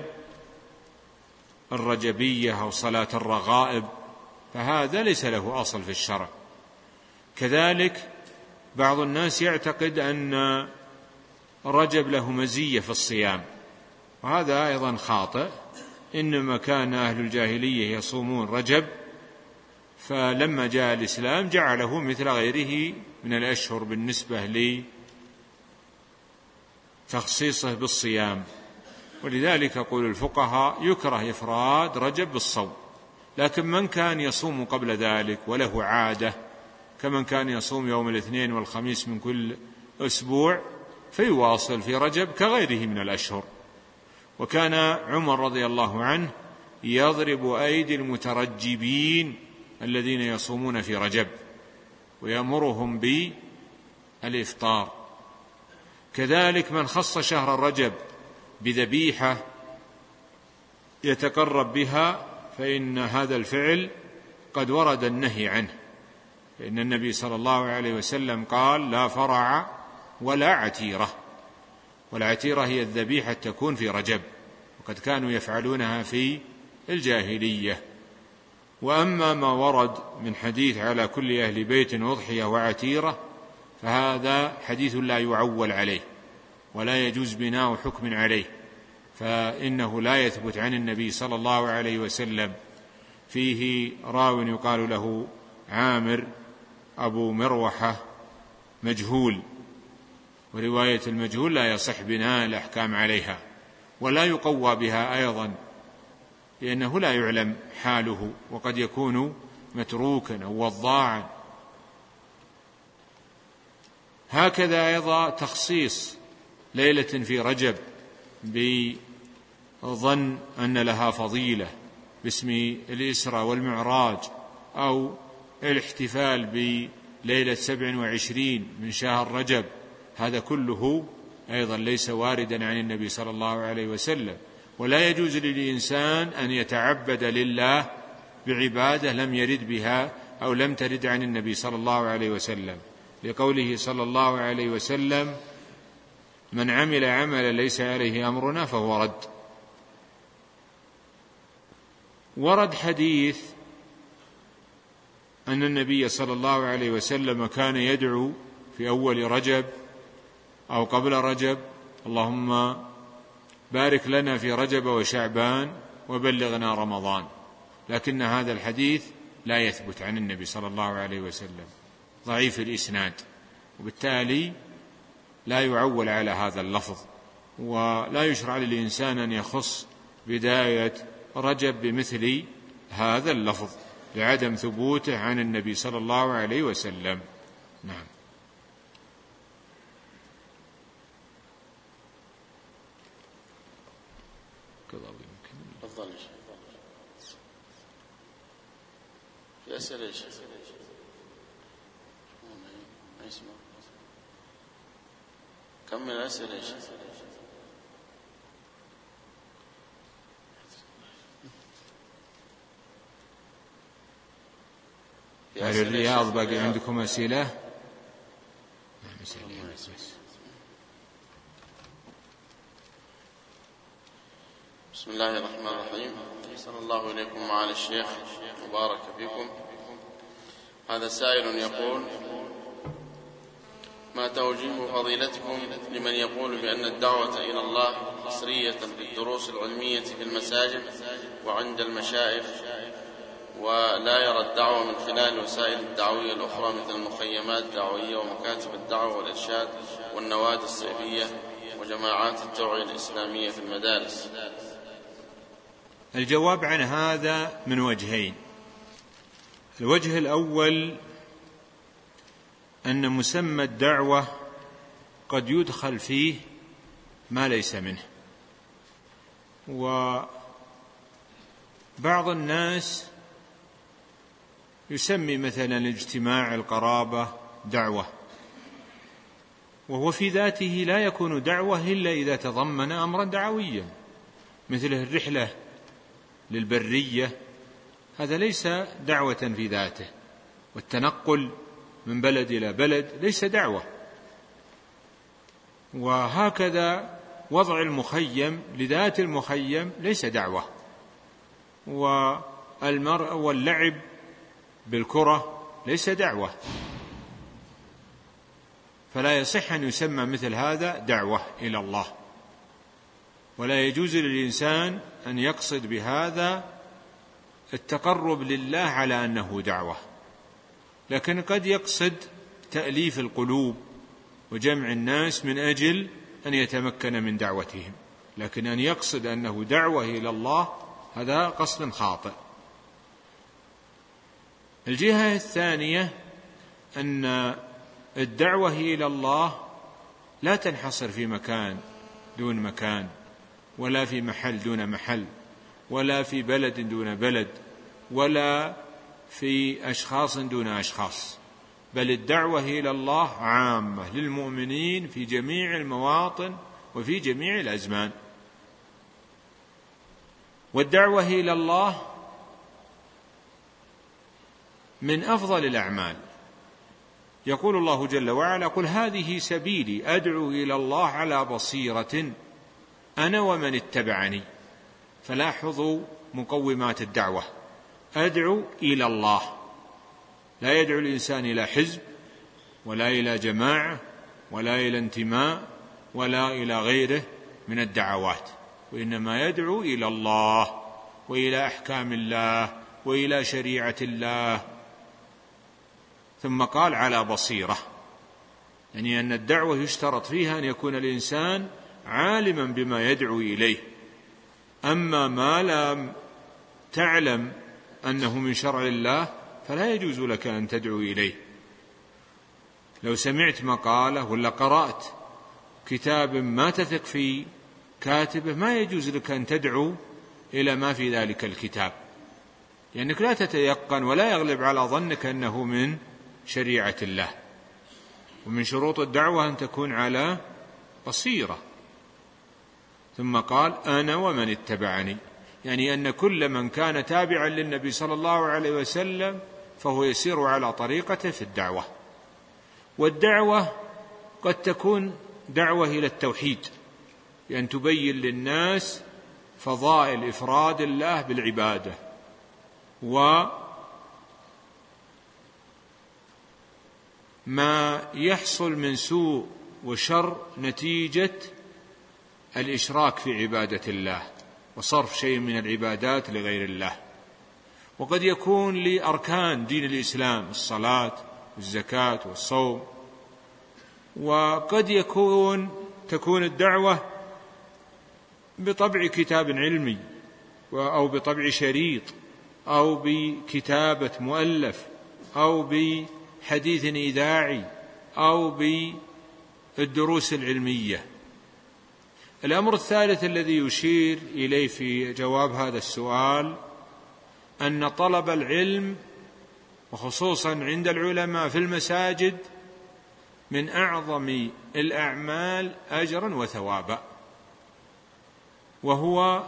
الرجبية أو صلاة الرغائب، فهذا ليس له أصل في الشرع. كذلك بعض الناس يعتقد أن رجب له مزية في الصيام، وهذا أيضا خاطئ، إنما كان أهل الجاهلية يصومون رجب، فلما جاء الإسلام جعله مثل غيره من الأشهر بالنسبة لتخصيصه بالصيام. ولذلك يقول الفقهاء يكره إفراد رجب بالصوم، لكن من كان يصوم قبل ذلك وله عادة كمن كان يصوم يوم الاثنين والخميس من كل أسبوع فيواصل في رجب كغيره من الأشهر. وكان عمر رضي الله عنه يضرب أيدي المترجبين الذين يصومون في رجب ويأمرهم بالإفطار. كذلك من خص شهر رجب بذبيحة يتقرب بها فإن هذا الفعل قد ورد النهي عنه، فإن النبي صلى الله عليه وسلم قال لا فرع ولا عتيرة، والعتيرة هي الذبيحة تكون في رجب، وقد كانوا يفعلونها في الجاهلية. وأما ما ورد من حديث على كل أهل بيت أضحية وعتيرة فهذا حديث لا يعول عليه ولا يجوز بناء حكم عليه، فإنه لا يثبت عن النبي صلى الله عليه وسلم. فيه راو يقال له عامر أبو مروحة مجهول، ورواية المجهول لا يصح بناء الأحكام عليها، ولا يقوى بها أيضا لأنه لا يعلم حاله، وقد يكون متروكا أو وضاعا. هكذا أيضا تخصيص ليلة في رجب بظن أن لها فضيلة باسم الإسراء والمعراج، أو الاحتفال بليلة 27 من شهر رجب، هذا كله أيضا ليس واردا عن النبي صلى الله عليه وسلم. ولا يجوز للإنسان أن يتعبد لله بعبادة لم يرد بها أو لم ترد عن النبي صلى الله عليه وسلم، لقوله صلى الله عليه وسلم: من عمل عملا ليس عليه أمرنا فهو رد. ورد حديث أن النبي صلى الله عليه وسلم كان يدعو في أول رجب أو قبل رجب: اللهم بارك لنا في رجب وشعبان وبلغنا رمضان، لكن هذا الحديث لا يثبت عن النبي صلى الله عليه وسلم، ضعيف الإسناد، وبالتالي لا يعول على هذا اللفظ، ولا يشرع للإنسان أن يخص بداية رجب بمثل هذا اللفظ لعدم ثبوته عن النبي صلى الله عليه وسلم. نعم. تفضل. في أسئلة يا شيخ؟ ما يسمع. كمل الأسئلة يا شيخ. هل الرياض باقي عندكم أسئلة؟ بسم الله الرحمن الرحيم. أحسن الله إليكم معالي الشيخ، مبارك فيكم. هذا سائل يقول: ما توجيه فضيلتكم لمن يقول بأن الدعوة إلى الله حصرية بالدروس العلمية في المساجد وعند المشايخ، ولا يرى الدعوة من خلال الوسائل الدعوية الأخرى مثل المخيمات الدعوية ومكاتب الدعوة والإرشاد والنوادي الصيفية وجماعات التوعية الإسلامية في المدارس؟ الجواب عن هذا من وجهين. الوجه الأول أن مسمى الدعوة قد يدخل فيه ما ليس منه، وبعض الناس يسمي مثلا اجتماع القرابة دعوة، وهو في ذاته لا يكون دعوة إلا إذا تضمن أمرا دعويا، مثل الرحلة للبرية، هذا ليس دعوة في ذاته، والتنقل من بلد إلى بلد ليس دعوة. وهكذا وضع المخيم لذات المخيم ليس دعوة، واللعب بالكرة ليس دعوة، فلا يصح أن يسمى مثل هذا دعوة إلى الله، ولا يجوز للإنسان أن يقصد بهذا التقرب لله على أنه دعوة، لكن قد يقصد تأليف القلوب وجمع الناس من أجل أن يتمكن من دعوتهم، لكن أن يقصد أنه دعوة إلى الله هذا قصد خاطئ. الجهة الثانية أن الدعوة إلى الله لا تنحصر في مكان دون مكان، ولا في محل دون محل، ولا في بلد دون بلد، ولا في أشخاص دون أشخاص، بل الدعوة إلى الله عامة للمؤمنين في جميع المواطن وفي جميع الأزمان. والدعوة إلى الله من أفضل الأعمال. يقول الله جل وعلا: قل هذه سبيلي أدعو إلى الله على بصيرة أنا ومن اتبعني. فلاحظوا مقومات الدعوة: أدعو إلى الله، لا يدعو الإنسان إلى حزب ولا إلى جماعة ولا إلى انتماء ولا إلى غيره من الدعوات، وإنما يدعو إلى الله وإلى أحكام الله وإلى شريعة الله. ثم قال على بصيرة، يعني أن الدعوة يشترط فيها أن يكون الإنسان عالما بما يدعو إليه. أما ما لم تعلم أنه من شرع الله فلا يجوز لك أن تدعو إليه. لو سمعت مقالة ولا قرأت كتاب ما تثق في كاتبه ما يجوز لك أن تدعو إلى ما في ذلك الكتاب، لأنك لا تتيقن ولا يغلب على ظنك أنه من شريعة الله. ومن شروط الدعوة أن تكون على بصيرة. ثم قال أنا ومن اتبعني، يعني أن كل من كان تابعا للنبي صلى الله عليه وسلم فهو يسير على طريقته في الدعوة. والدعوة قد تكون دعوة إلى التوحيد، بأن تبين للناس فضائل إفراد الله بالعبادة وما يحصل من سوء وشر نتيجة الإشراك في عبادة الله وصرف شيء من العبادات لغير الله. وقد يكون لأركان دين الإسلام الصلاة والزكاة والصوم. وقد تكون الدعوة بطبع كتاب علمي أو بطبع شريط أو بكتابة مؤلف أو بحديث إذاعي أو بالدروس العلمية. الأمر الثالث الذي يشير إليه في جواب هذا السؤال أن طلب العلم وخصوصا عند العلماء في المساجد من أعظم الأعمال أجرا وثوابا، وهو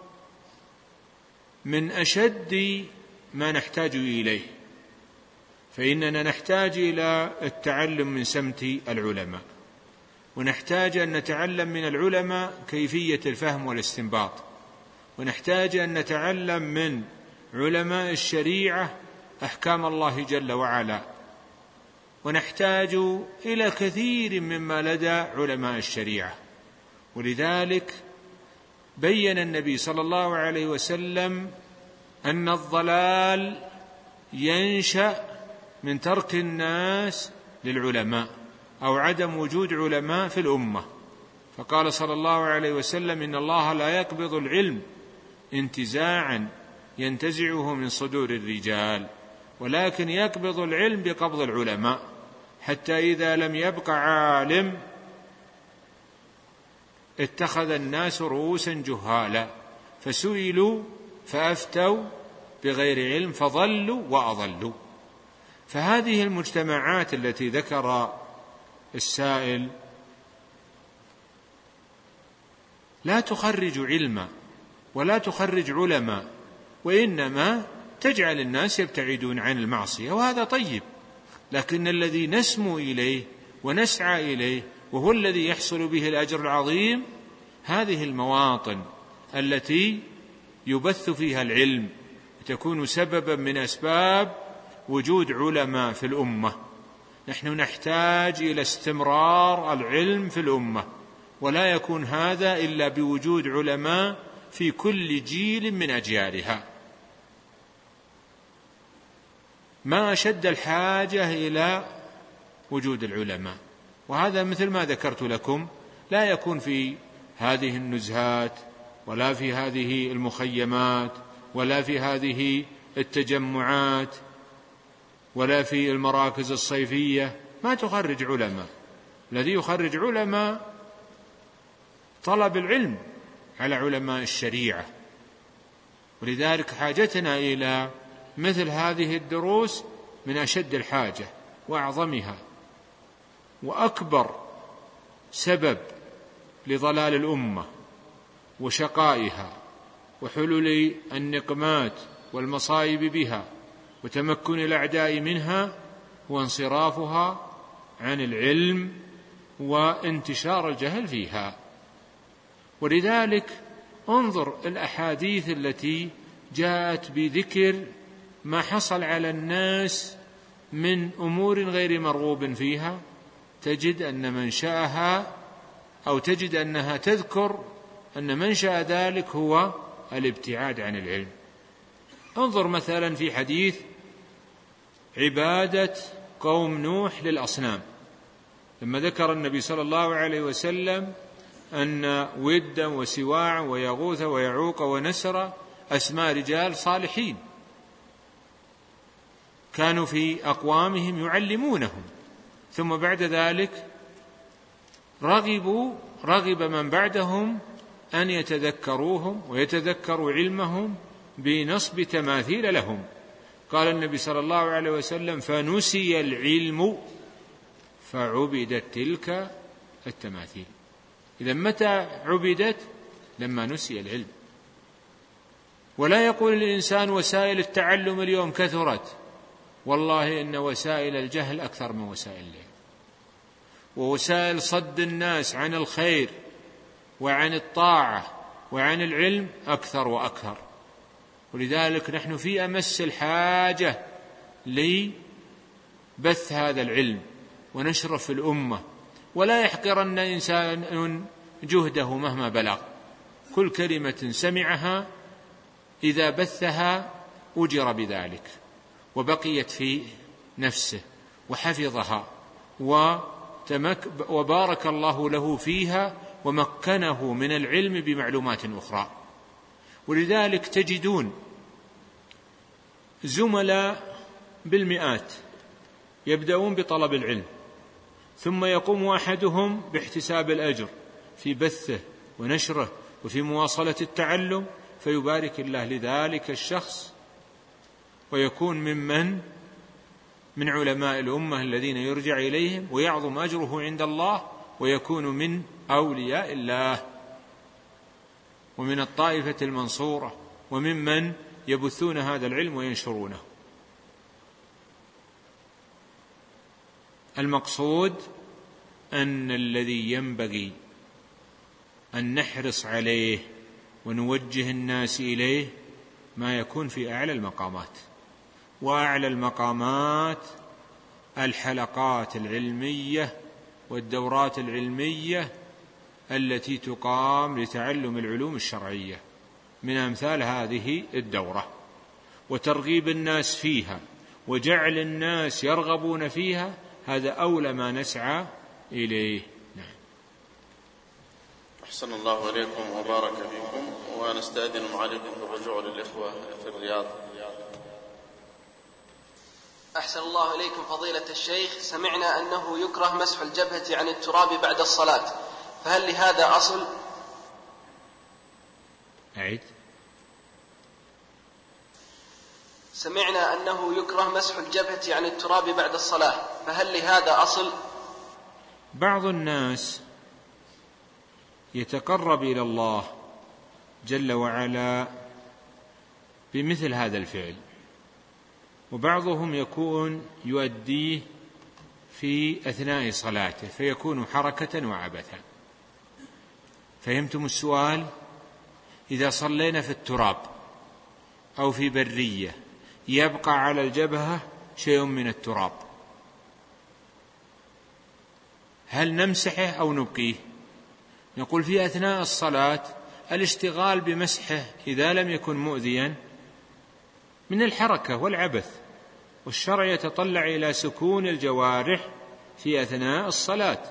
من أشد ما نحتاج إليه، فإننا نحتاج إلى التعلم من سمت العلماء، ونحتاج أن نتعلم من العلماء كيفية الفهم والاستنباط، ونحتاج أن نتعلم من علماء الشريعة أحكام الله جل وعلا، ونحتاج إلى كثير مما لدى علماء الشريعة. ولذلك بين النبي صلى الله عليه وسلم أن الضلال ينشأ من ترك الناس للعلماء أو عدم وجود علماء في الأمة. فقال صلى الله عليه وسلم إن الله لا يقبض العلم انتزاعا ينتزعه من صدور الرجال، ولكن يقبض العلم بقبض العلماء، حتى إذا لم يبق عالم اتخذ الناس رؤوسا جهالا فسئلوا فأفتوا بغير علم فضلوا وأضلوا. فهذه المجتمعات التي ذكر السائل لا تخرج علما ولا تخرج علماء، وإنما تجعل الناس يبتعدون عن المعصية، وهذا طيب. لكن الذي نسمو إليه ونسعى إليه وهو الذي يحصل به الأجر العظيم هذه المواطن التي يبث فيها العلم، تكون سببا من أسباب وجود علماء في الأمة. نحن نحتاج إلى استمرار العلم في الأمة، ولا يكون هذا إلا بوجود علماء في كل جيل من أجيالها. ما أشد الحاجة إلى وجود العلماء، وهذا مثل ما ذكرت لكم لا يكون في هذه النزهات ولا في هذه المخيمات ولا في هذه التجمعات ولا في المراكز الصيفية، ما تخرج علماء. الذي يخرج علماء طلب العلم على علماء الشريعة. ولذلك حاجتنا إلى مثل هذه الدروس من أشد الحاجة وأعظمها، وأكبر سبب لضلال الأمة وشقائها وحلول النقمات والمصائب بها وتمكن الأعداء منها هو انصرافها عن العلم وانتشار الجهل فيها. ولذلك انظر الأحاديث التي جاءت بذكر ما حصل على الناس من أمور غير مرغوب فيها، تجد أن منشأها أو تجد أنها تذكر أن منشأ ذلك هو الابتعاد عن العلم. انظر مثلا في حديث عبادة قوم نوح للأصنام، لما ذكر النبي صلى الله عليه وسلم أن ودا وسواعا ويغوث ويعوق ونسر أسماء رجال صالحين كانوا في أقوامهم يعلمونهم، ثم بعد ذلك رغب من بعدهم أن يتذكروهم ويتذكروا علمهم بنصب تماثيل لهم. قال النبي صلى الله عليه وسلم: فنسي العلم فعبدت تلك التماثيل. إذا متى عبدت؟ لما نسي العلم. ولا يقول الإنسان وسائل التعلم اليوم كثرت، والله إن وسائل الجهل أكثر من وسائل العلم، ووسائل صد الناس عن الخير وعن الطاعة وعن العلم أكثر وأكثر. ولذلك نحن في أمس الحاجة لبث هذا العلم ونشره في الأمة، ولا يحقرن إنسان جهده مهما بلغ. كل كلمة سمعها إذا بثها أجر بذلك، وبقيت في نفسه وحفظها وبارك الله له فيها ومكنه من العلم بمعلومات أخرى. ولذلك تجدون زملاء بالمئات يبدأون بطلب العلم، ثم يقوم أحدهم باحتساب الأجر في بثه ونشره وفي مواصلة التعلم، فيبارك الله لذلك الشخص ويكون من علماء الأمة الذين يرجع إليهم ويعظم أجره عند الله، ويكون من أولياء الله ومن الطائفة المنصورة وممن يبثون هذا العلم وينشرونه. المقصود أن الذي ينبغي أن نحرص عليه ونوجه الناس إليه ما يكون في أعلى المقامات، وأعلى المقامات الحلقات العلمية والدورات العلمية التي تقام لتعلم العلوم الشرعية، من أمثال هذه الدورة، وترغيب الناس فيها وجعل الناس يرغبون فيها، هذا أولى ما نسعى إليه. نعم. أحسن الله إليكم وبارك فيكم، ونستأذن عليكم بالرجوع للإخوة في الرياض. أحسن الله إليكم فضيلة الشيخ، سمعنا أنه يكره مسح الجبهة عن التراب بعد الصلاة، فهل لهذا أصل؟ أعيد. سمعنا أنه يكره مسح الجبهة عن التراب بعد الصلاة، فهل لهذا أصل؟ بعض الناس يتقرب إلى الله جل وعلا بمثل هذا الفعل، وبعضهم يكون يؤديه في أثناء صلاته فيكون حركة وعبثا. فهمتم السؤال؟ إذا صلينا في التراب أو في برية يبقى على الجبهة شيء من التراب، هل نمسحه أو نبقيه؟ نقول في أثناء الصلاة الاشتغال بمسحه إذا لم يكن مؤذيا من الحركة والعبث، والشرع يتطلع إلى سكون الجوارح في أثناء الصلاة.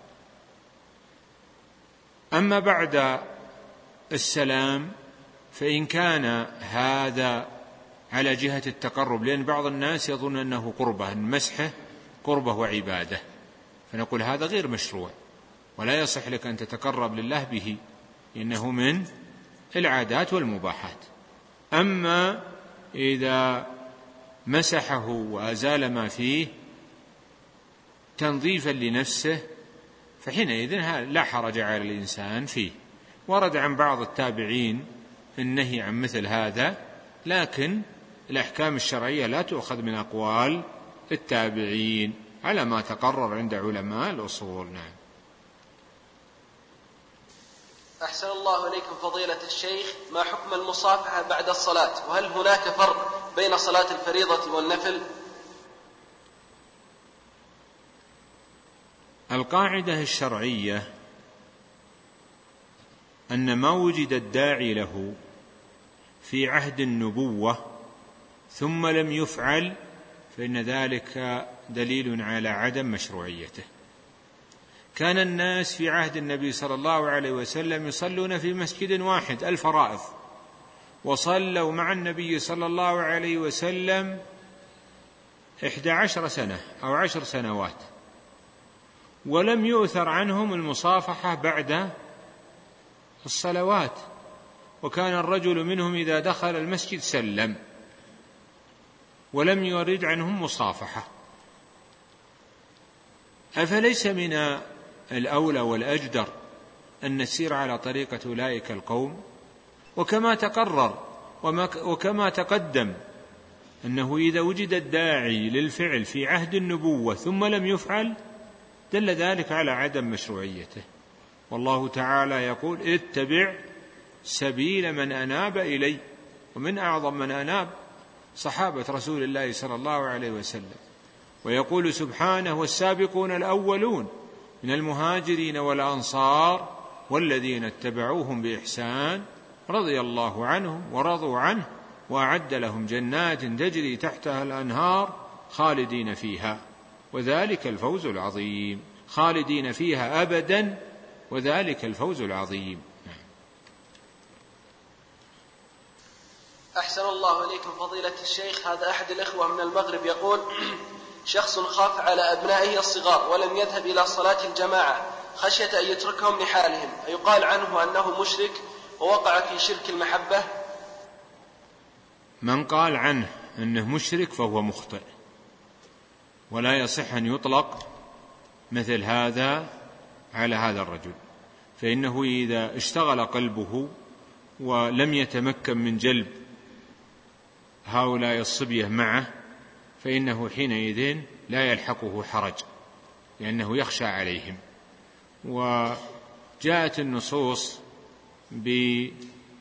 أما بعد السلام فإن كان هذا على جهة التقرب، لأن بعض الناس يظن أنه قربة، أن مسحه قربة وعبادة، فنقول هذا غير مشروع ولا يصح لك أن تتقرب لله به، إنه من العادات والمباحات. أما إذا مسحه وأزال ما فيه تنظيفا لنفسه فحينئذ لا حرج على الإنسان فيه. ورد عن بعض التابعين النهي عن مثل هذا، لكن الأحكام الشرعية لا تؤخذ من أقوال التابعين على ما تقرر عند علماء الأصول. نعم. أحسن الله إليكم فضيلة الشيخ، ما حكم المصافحة بعد الصلاة؟ وهل هناك فرق بين صلاة الفريضة والنفل؟ القاعدة الشرعية أن ما وجد الداعي له في عهد النبوة ثم لم يفعل فإن ذلك دليل على عدم مشروعيته. كان الناس في عهد النبي صلى الله عليه وسلم يصلون في مسجد واحد الفرائض، وصلوا مع النبي صلى الله عليه وسلم 11 سنة أو 10 سنوات، ولم يؤثر عنهم المصافحة بعد الصلوات، وكان الرجل منهم إذا دخل المسجد سلم ولم يرد عنهم مصافحة. أفليس من الأولى والأجدر أن نسير على طريقة أولئك القوم؟ وكما تقرر وكما تقدم أنه إذا وجد الداعي للفعل في عهد النبوة ثم لم يفعل دل ذلك على عدم مشروعيته. والله تعالى يقول: اتبع سبيل من أناب إلي. ومن أعظم من أناب صحابة رسول الله صلى الله عليه وسلم. ويقول سبحانه: والسابقون الأولون من المهاجرين والأنصار والذين اتبعوهم بإحسان رضي الله عنهم ورضوا عنه وأعد لهم جنات تجري تحتها الأنهار خالدين فيها وذلك الفوز العظيم. خالدين فيها أبدا وذلك الفوز العظيم. أحسن الله إليكم فضيلة الشيخ. هذا أحد الإخوة من المغرب يقول: شخص خاف على أبنائه الصغار ولم يذهب إلى صلاة الجماعة خشية أن يتركهم لحالهم، أيقال عنه أنه مشرك ووقع في شرك المحبة؟ من قال عنه أنه مشرك فهو مخطئ، ولا يصح أن يطلق مثل هذا على هذا الرجل، فإنه إذا اشتغل قلبه ولم يتمكن من جلب هؤلاء الصبية معه فإنه حينئذ لا يلحقه حرج، لأنه يخشى عليهم. وجاءت النصوص بترك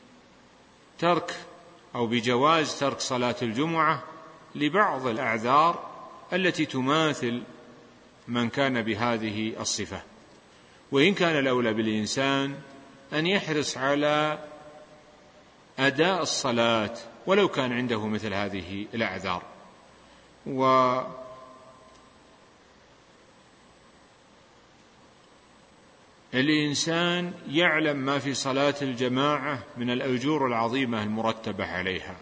أو بجواز ترك صلاة الجمعة لبعض الأعذار التي تماثل من كان بهذه الصفة، وإن كان الأولى بالإنسان أن يحرص على أداء الصلاة ولو كان عنده مثل هذه الأعذار. والإنسان يعلم ما في صلاة الجماعة من الأجور العظيمة المرتبة عليها.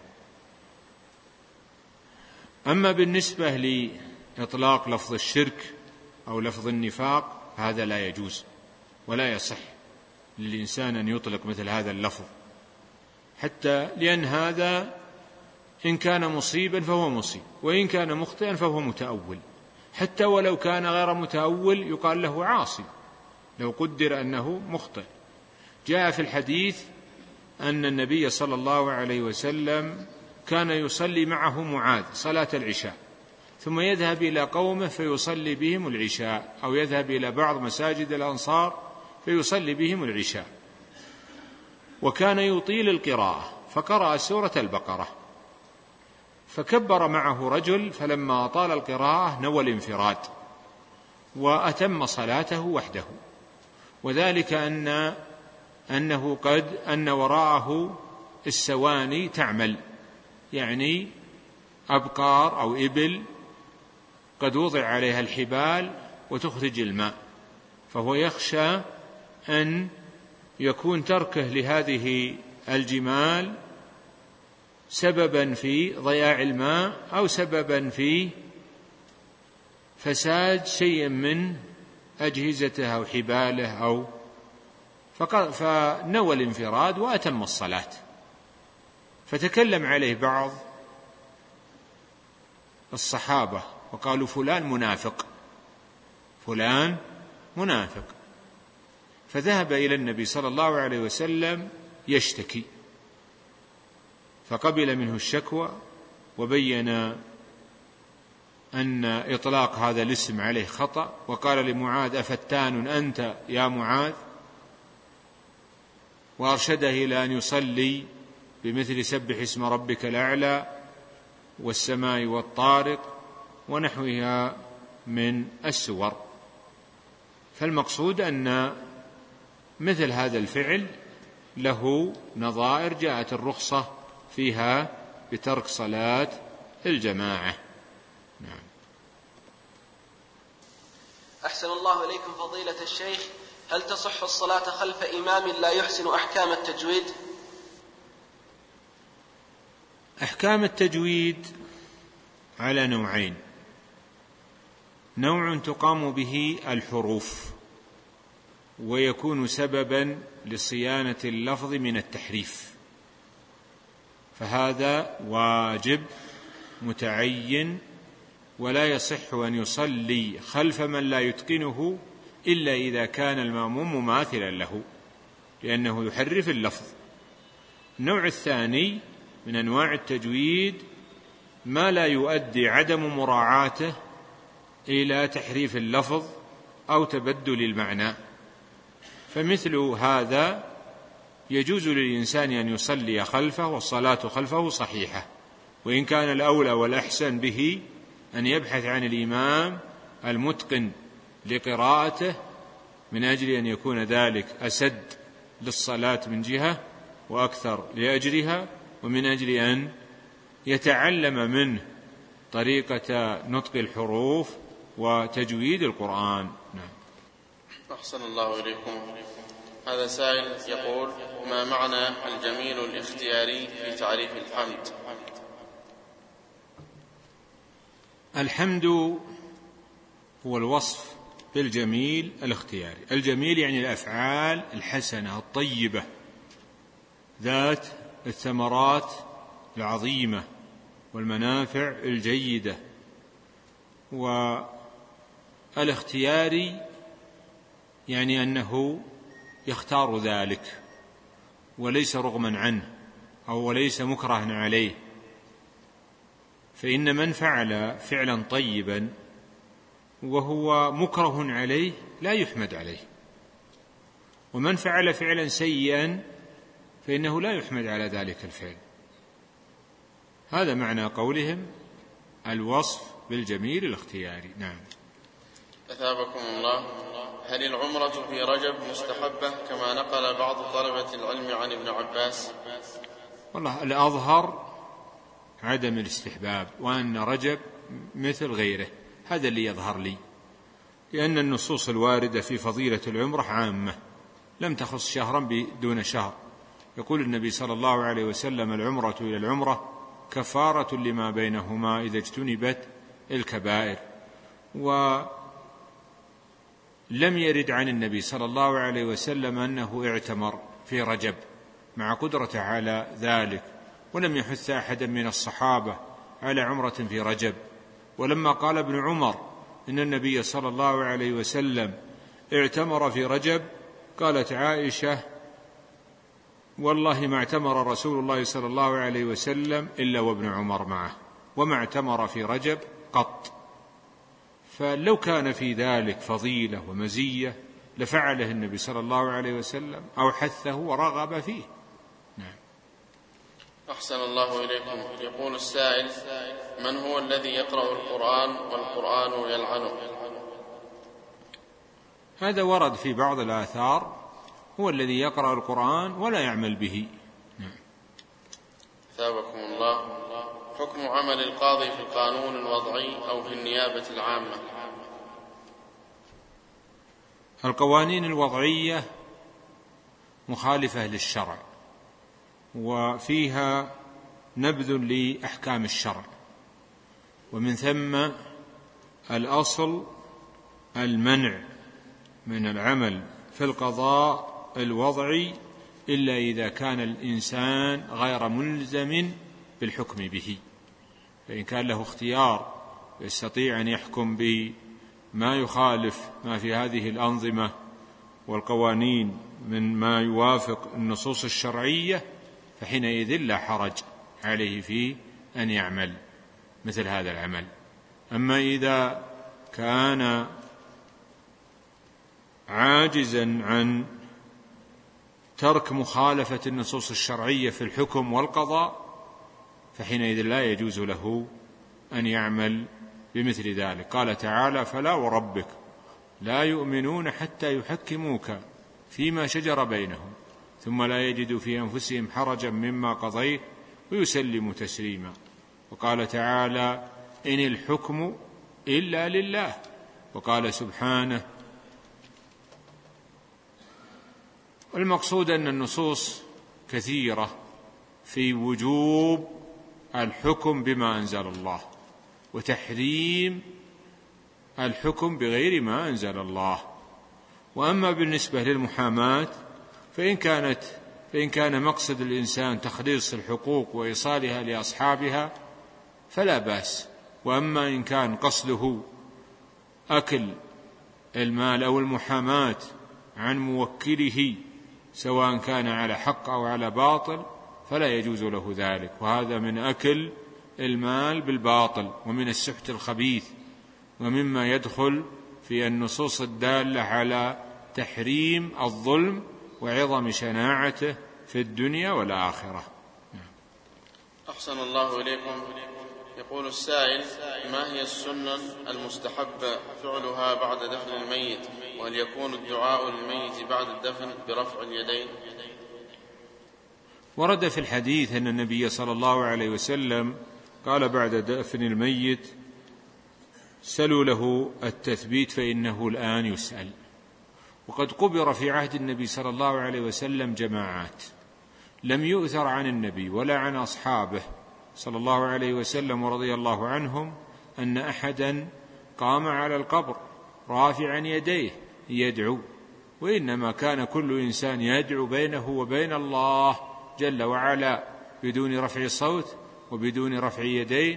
أما بالنسبة لإطلاق لفظ الشرك أو لفظ النفاق هذا لا يجوز ولا يصح للإنسان أن يطلق مثل هذا اللفظ، حتى لأن هذا إن كان مصيبا فهو مصيب، وإن كان مخطئا فهو متأول، حتى ولو كان غير متأول يقال له عاصي لو قدر أنه مخطئ. جاء في الحديث أن النبي صلى الله عليه وسلم كان يصلي معه معاذ صلاة العشاء ثم يذهب إلى قومه فيصلي بهم العشاء، أو يذهب إلى بعض مساجد الأنصار فيصلي بهم العشاء، وكان يطيل القراءة فقرأ سورة البقرة، فكبر معه رجل فلما أطال القراءة نوى الانفراد وأتم صلاته وحده، وذلك أن وراءه السواني تعمل، يعني أبقار أو إبل قد وضع عليها الحبال وتخرج الماء، فهو يخشى أن يكون تركه لهذه الجمال سببا في ضياع الماء أو سببا في فساد شيء من أجهزته أو حباله فنوى الانفراد وأتم الصلاة. فتكلم عليه بعض الصحابة وقالوا: فلان منافق، فلان منافق. فذهب إلى النبي صلى الله عليه وسلم يشتكي، فقبل منه الشكوى وبين أن إطلاق هذا الاسم عليه خطأ، وقال لمعاذ: أفتان أنت يا معاذ؟ وأرشده إلى أن يصلي بمثل سبح اسم ربك الأعلى والسماء والطارق ونحوها من السور. فالمقصود أن مثل هذا الفعل له نظائر جاءت الرخصة فيها بترك صلاة الجماعة. نعم. أحسن الله إليكم فضيلة الشيخ. هل تصح الصلاة خلف إمام لا يحسن أحكام التجويد؟ أحكام التجويد على نوعين: نوع تقام به الحروف ويكون سببا لصيانة اللفظ من التحريف، فهذا واجب متعين، ولا يصح أن يصلي خلف من لا يتقنه إلا إذا كان المأموم مماثلا له، لأنه يحرف اللفظ. النوع الثاني من أنواع التجويد ما لا يؤدي عدم مراعاته إلى تحريف اللفظ أو تبدل المعنى، فمثل هذا يجوز للإنسان أن يصلي خلفه والصلاة خلفه صحيحة، وإن كان الأولى والأحسن به أن يبحث عن الإمام المتقن لقراءته من أجل أن يكون ذلك أسد للصلاة من جهة وأكثر لأجرها، ومن أجل أن يتعلم منه طريقة نطق الحروف وتجويد القرآن. نعم. أحسن الله إليكم. هذا سائل يقول: ما معنى الجميل الاختياري في تعريف الحمد؟ الحمد هو الوصف بالجميل الاختياري. الجميل يعني الأفعال الحسنة الطيبة ذات الثمرات العظيمة والمنافع الجيدة. والاختياري يعني أنه يختار ذلك وليس رغما عنه أو وليس مكرها عليه، فإن من فعل فعلا طيبا وهو مكره عليه لا يحمد عليه، ومن فعل فعلا سيئا فإنه لا يحمد على ذلك الفعل. هذا معنى قولهم الوصف بالجميل الاختياري. نعم. أثابكم الله. هل العمرة في رجب مستحبة كما نقل بعض طلبة العلم عن ابن عباس؟ والله الأظهر عدم الاستحباب، وأن رجب مثل غيره، هذا اللي يظهر لي، لأن النصوص الواردة في فضيلة العمرة عامة لم تخص شهرا دون شهر. يقول النبي صلى الله عليه وسلم: العمرة إلى العمرة كفارة لما بينهما إذا اجتنبت الكبائر. ولم يرد عن النبي صلى الله عليه وسلم أنه اعتمر في رجب مع قدرته على ذلك، ولم يحث أحدا من الصحابة على عمرة في رجب. ولما قال ابن عمر إن النبي صلى الله عليه وسلم اعتمر في رجب، قالت عائشة: والله ما اعتمر رسول الله صلى الله عليه وسلم إلا وابن عمر معه، وما اعتمر في رجب قط. فلو كان في ذلك فضيلة ومزية لفعله النبي صلى الله عليه وسلم أو حثه ورغب فيه. نعم. أحسن الله إليكم. يقول السائل: من هو الذي يقرأ القرآن والقرآن يلعنه؟ هذا ورد في بعض الآثار، هو الذي يقرأ القرآن ولا يعمل به. نعم. ثابكم الله. حكم عمل القاضي في القانون الوضعي أو في النيابة العامة؟ القوانين الوضعية مخالفة للشرع، وفيها نبذ لأحكام الشرع، ومن ثم الأصل المنع من العمل في القضاء الوضعي إلا إذا كان الإنسان غير ملزم بالحكم به. فإن كان له اختيار يستطيع أن يحكم بما يخالف ما في هذه الأنظمة والقوانين من ما يوافق النصوص الشرعية، فحينئذ لا حرج عليه في أن يعمل مثل هذا العمل. أما إذا كان عاجزا عن ترك مخالفة النصوص الشرعية في الحكم والقضاء، فحينئذ لا يجوز له أن يعمل بمثل ذلك. قال تعالى: فلا وربك لا يؤمنون حتى يحكموك فيما شجر بينهم ثم لا يجدوا في أنفسهم حرجا مما قضيت ويسلموا تسليما. وقال تعالى: إن الحكم إلا لله. وقال سبحانه: والمقصود أن النصوص كثيرة في وجوب الحكم بما أنزل الله وتحريم الحكم بغير ما أنزل الله. وأما بالنسبة للمحاماة فإن كان مقصد الإنسان تخليص الحقوق وإيصالها لأصحابها فلا بأس. وأما إن كان قصده أكل المال أو المحاماة عن موكله سواء كان على حق أو على باطل فلا يجوز له ذلك، وهذا من أكل المال بالباطل ومن السحت الخبيث، ومما يدخل في النصوص الدالة على تحريم الظلم وعظم شناعته في الدنيا والآخرة. أحسن الله إليكم. يقول السائل: ما هي السنة المستحبة فعلها بعد دفن الميت؟ وهل يكون الدعاء للميت بعد الدفن برفع اليدين؟ ورد في الحديث أن النبي صلى الله عليه وسلم قال بعد دفن الميت: سلوا له التثبيت فإنه الآن يسأل. وقد قبر في عهد النبي صلى الله عليه وسلم جماعات لم يؤثر عن النبي ولا عن أصحابه صلى الله عليه وسلم ورضي الله عنهم أن أحدا قام على القبر رافعا يديه يدعو، وإنما كان كل إنسان يدعو بينه وبين الله جل وعلا بدون رفع صوت وبدون رفع يدين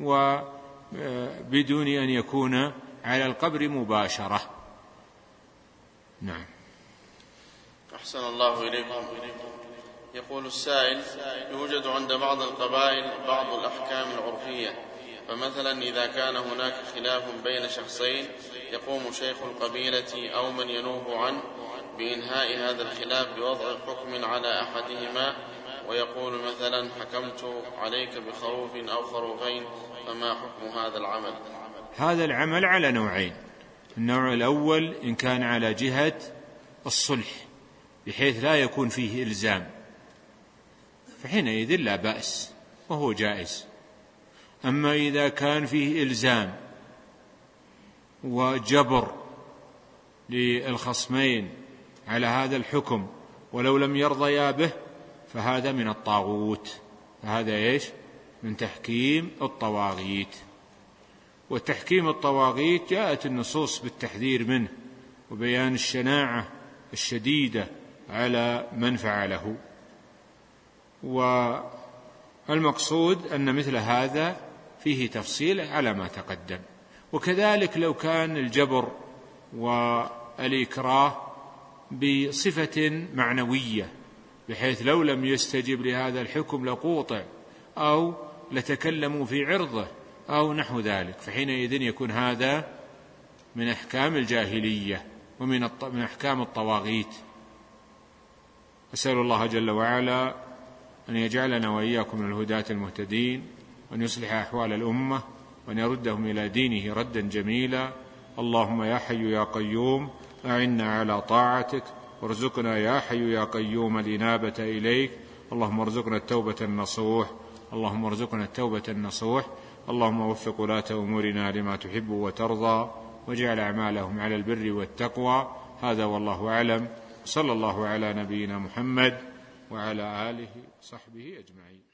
وبدون أن يكون على القبر مباشرة. نعم. أحسن الله إليكم. يقول السائل: يوجد عند بعض القبائل بعض الأحكام العرفية، فمثلا إذا كان هناك خلاف بين شخصين يقوم شيخ القبيلة أو من ينوب عنه بإنهاء هذا الخلاف بوضع حكم على أحدهما، ويقول مثلا: حكمت عليك بخروف أو خروفين، فما حكم هذا العمل؟ هذا العمل على نوعين: النوع الأول إن كان على جهة الصلح بحيث لا يكون فيه إلزام فحينئذ لا بأس وهو جائز. أما إذا كان فيه إلزام وجبر للخصمين على هذا الحكم ولو لم يرضيا به فهذا من الطاغوت، فهذا من تحكيم الطواغيت. وتحكيم الطواغيت جاءت النصوص بالتحذير منه وبيان الشناعة الشديدة على من فعله. والمقصود أن مثل هذا فيه تفصيل على ما تقدم. وكذلك لو كان الجبر والإكراه بصفة معنوية بحيث لو لم يستجب لهذا الحكم لقوطع أو لتكلموا في عرضه أو نحو ذلك، فحينئذ يكون هذا من أحكام الجاهلية ومن أحكام الطواغيت. أسأل الله جل وعلا أن يجعلنا وإياكم من الهداة المهتدين، وأن يصلح أحوال الأمة، وأن يردهم إلى دينه ردا جميلا. اللهم يا حي يا قيوم أعنا على طاعتك، وارزقنا يا حي يا قيوم الإنابة إليك. اللهم ارزقنا التوبة النصوح، اللهم ارزقنا التوبة النصوح. اللهم وفق ولاة أمورنا لما تحب وترضى، واجعل أعمالهم على البر والتقوى. هذا والله أعلم. صلى الله على نبينا محمد وعلى آله وصحبه أجمعين.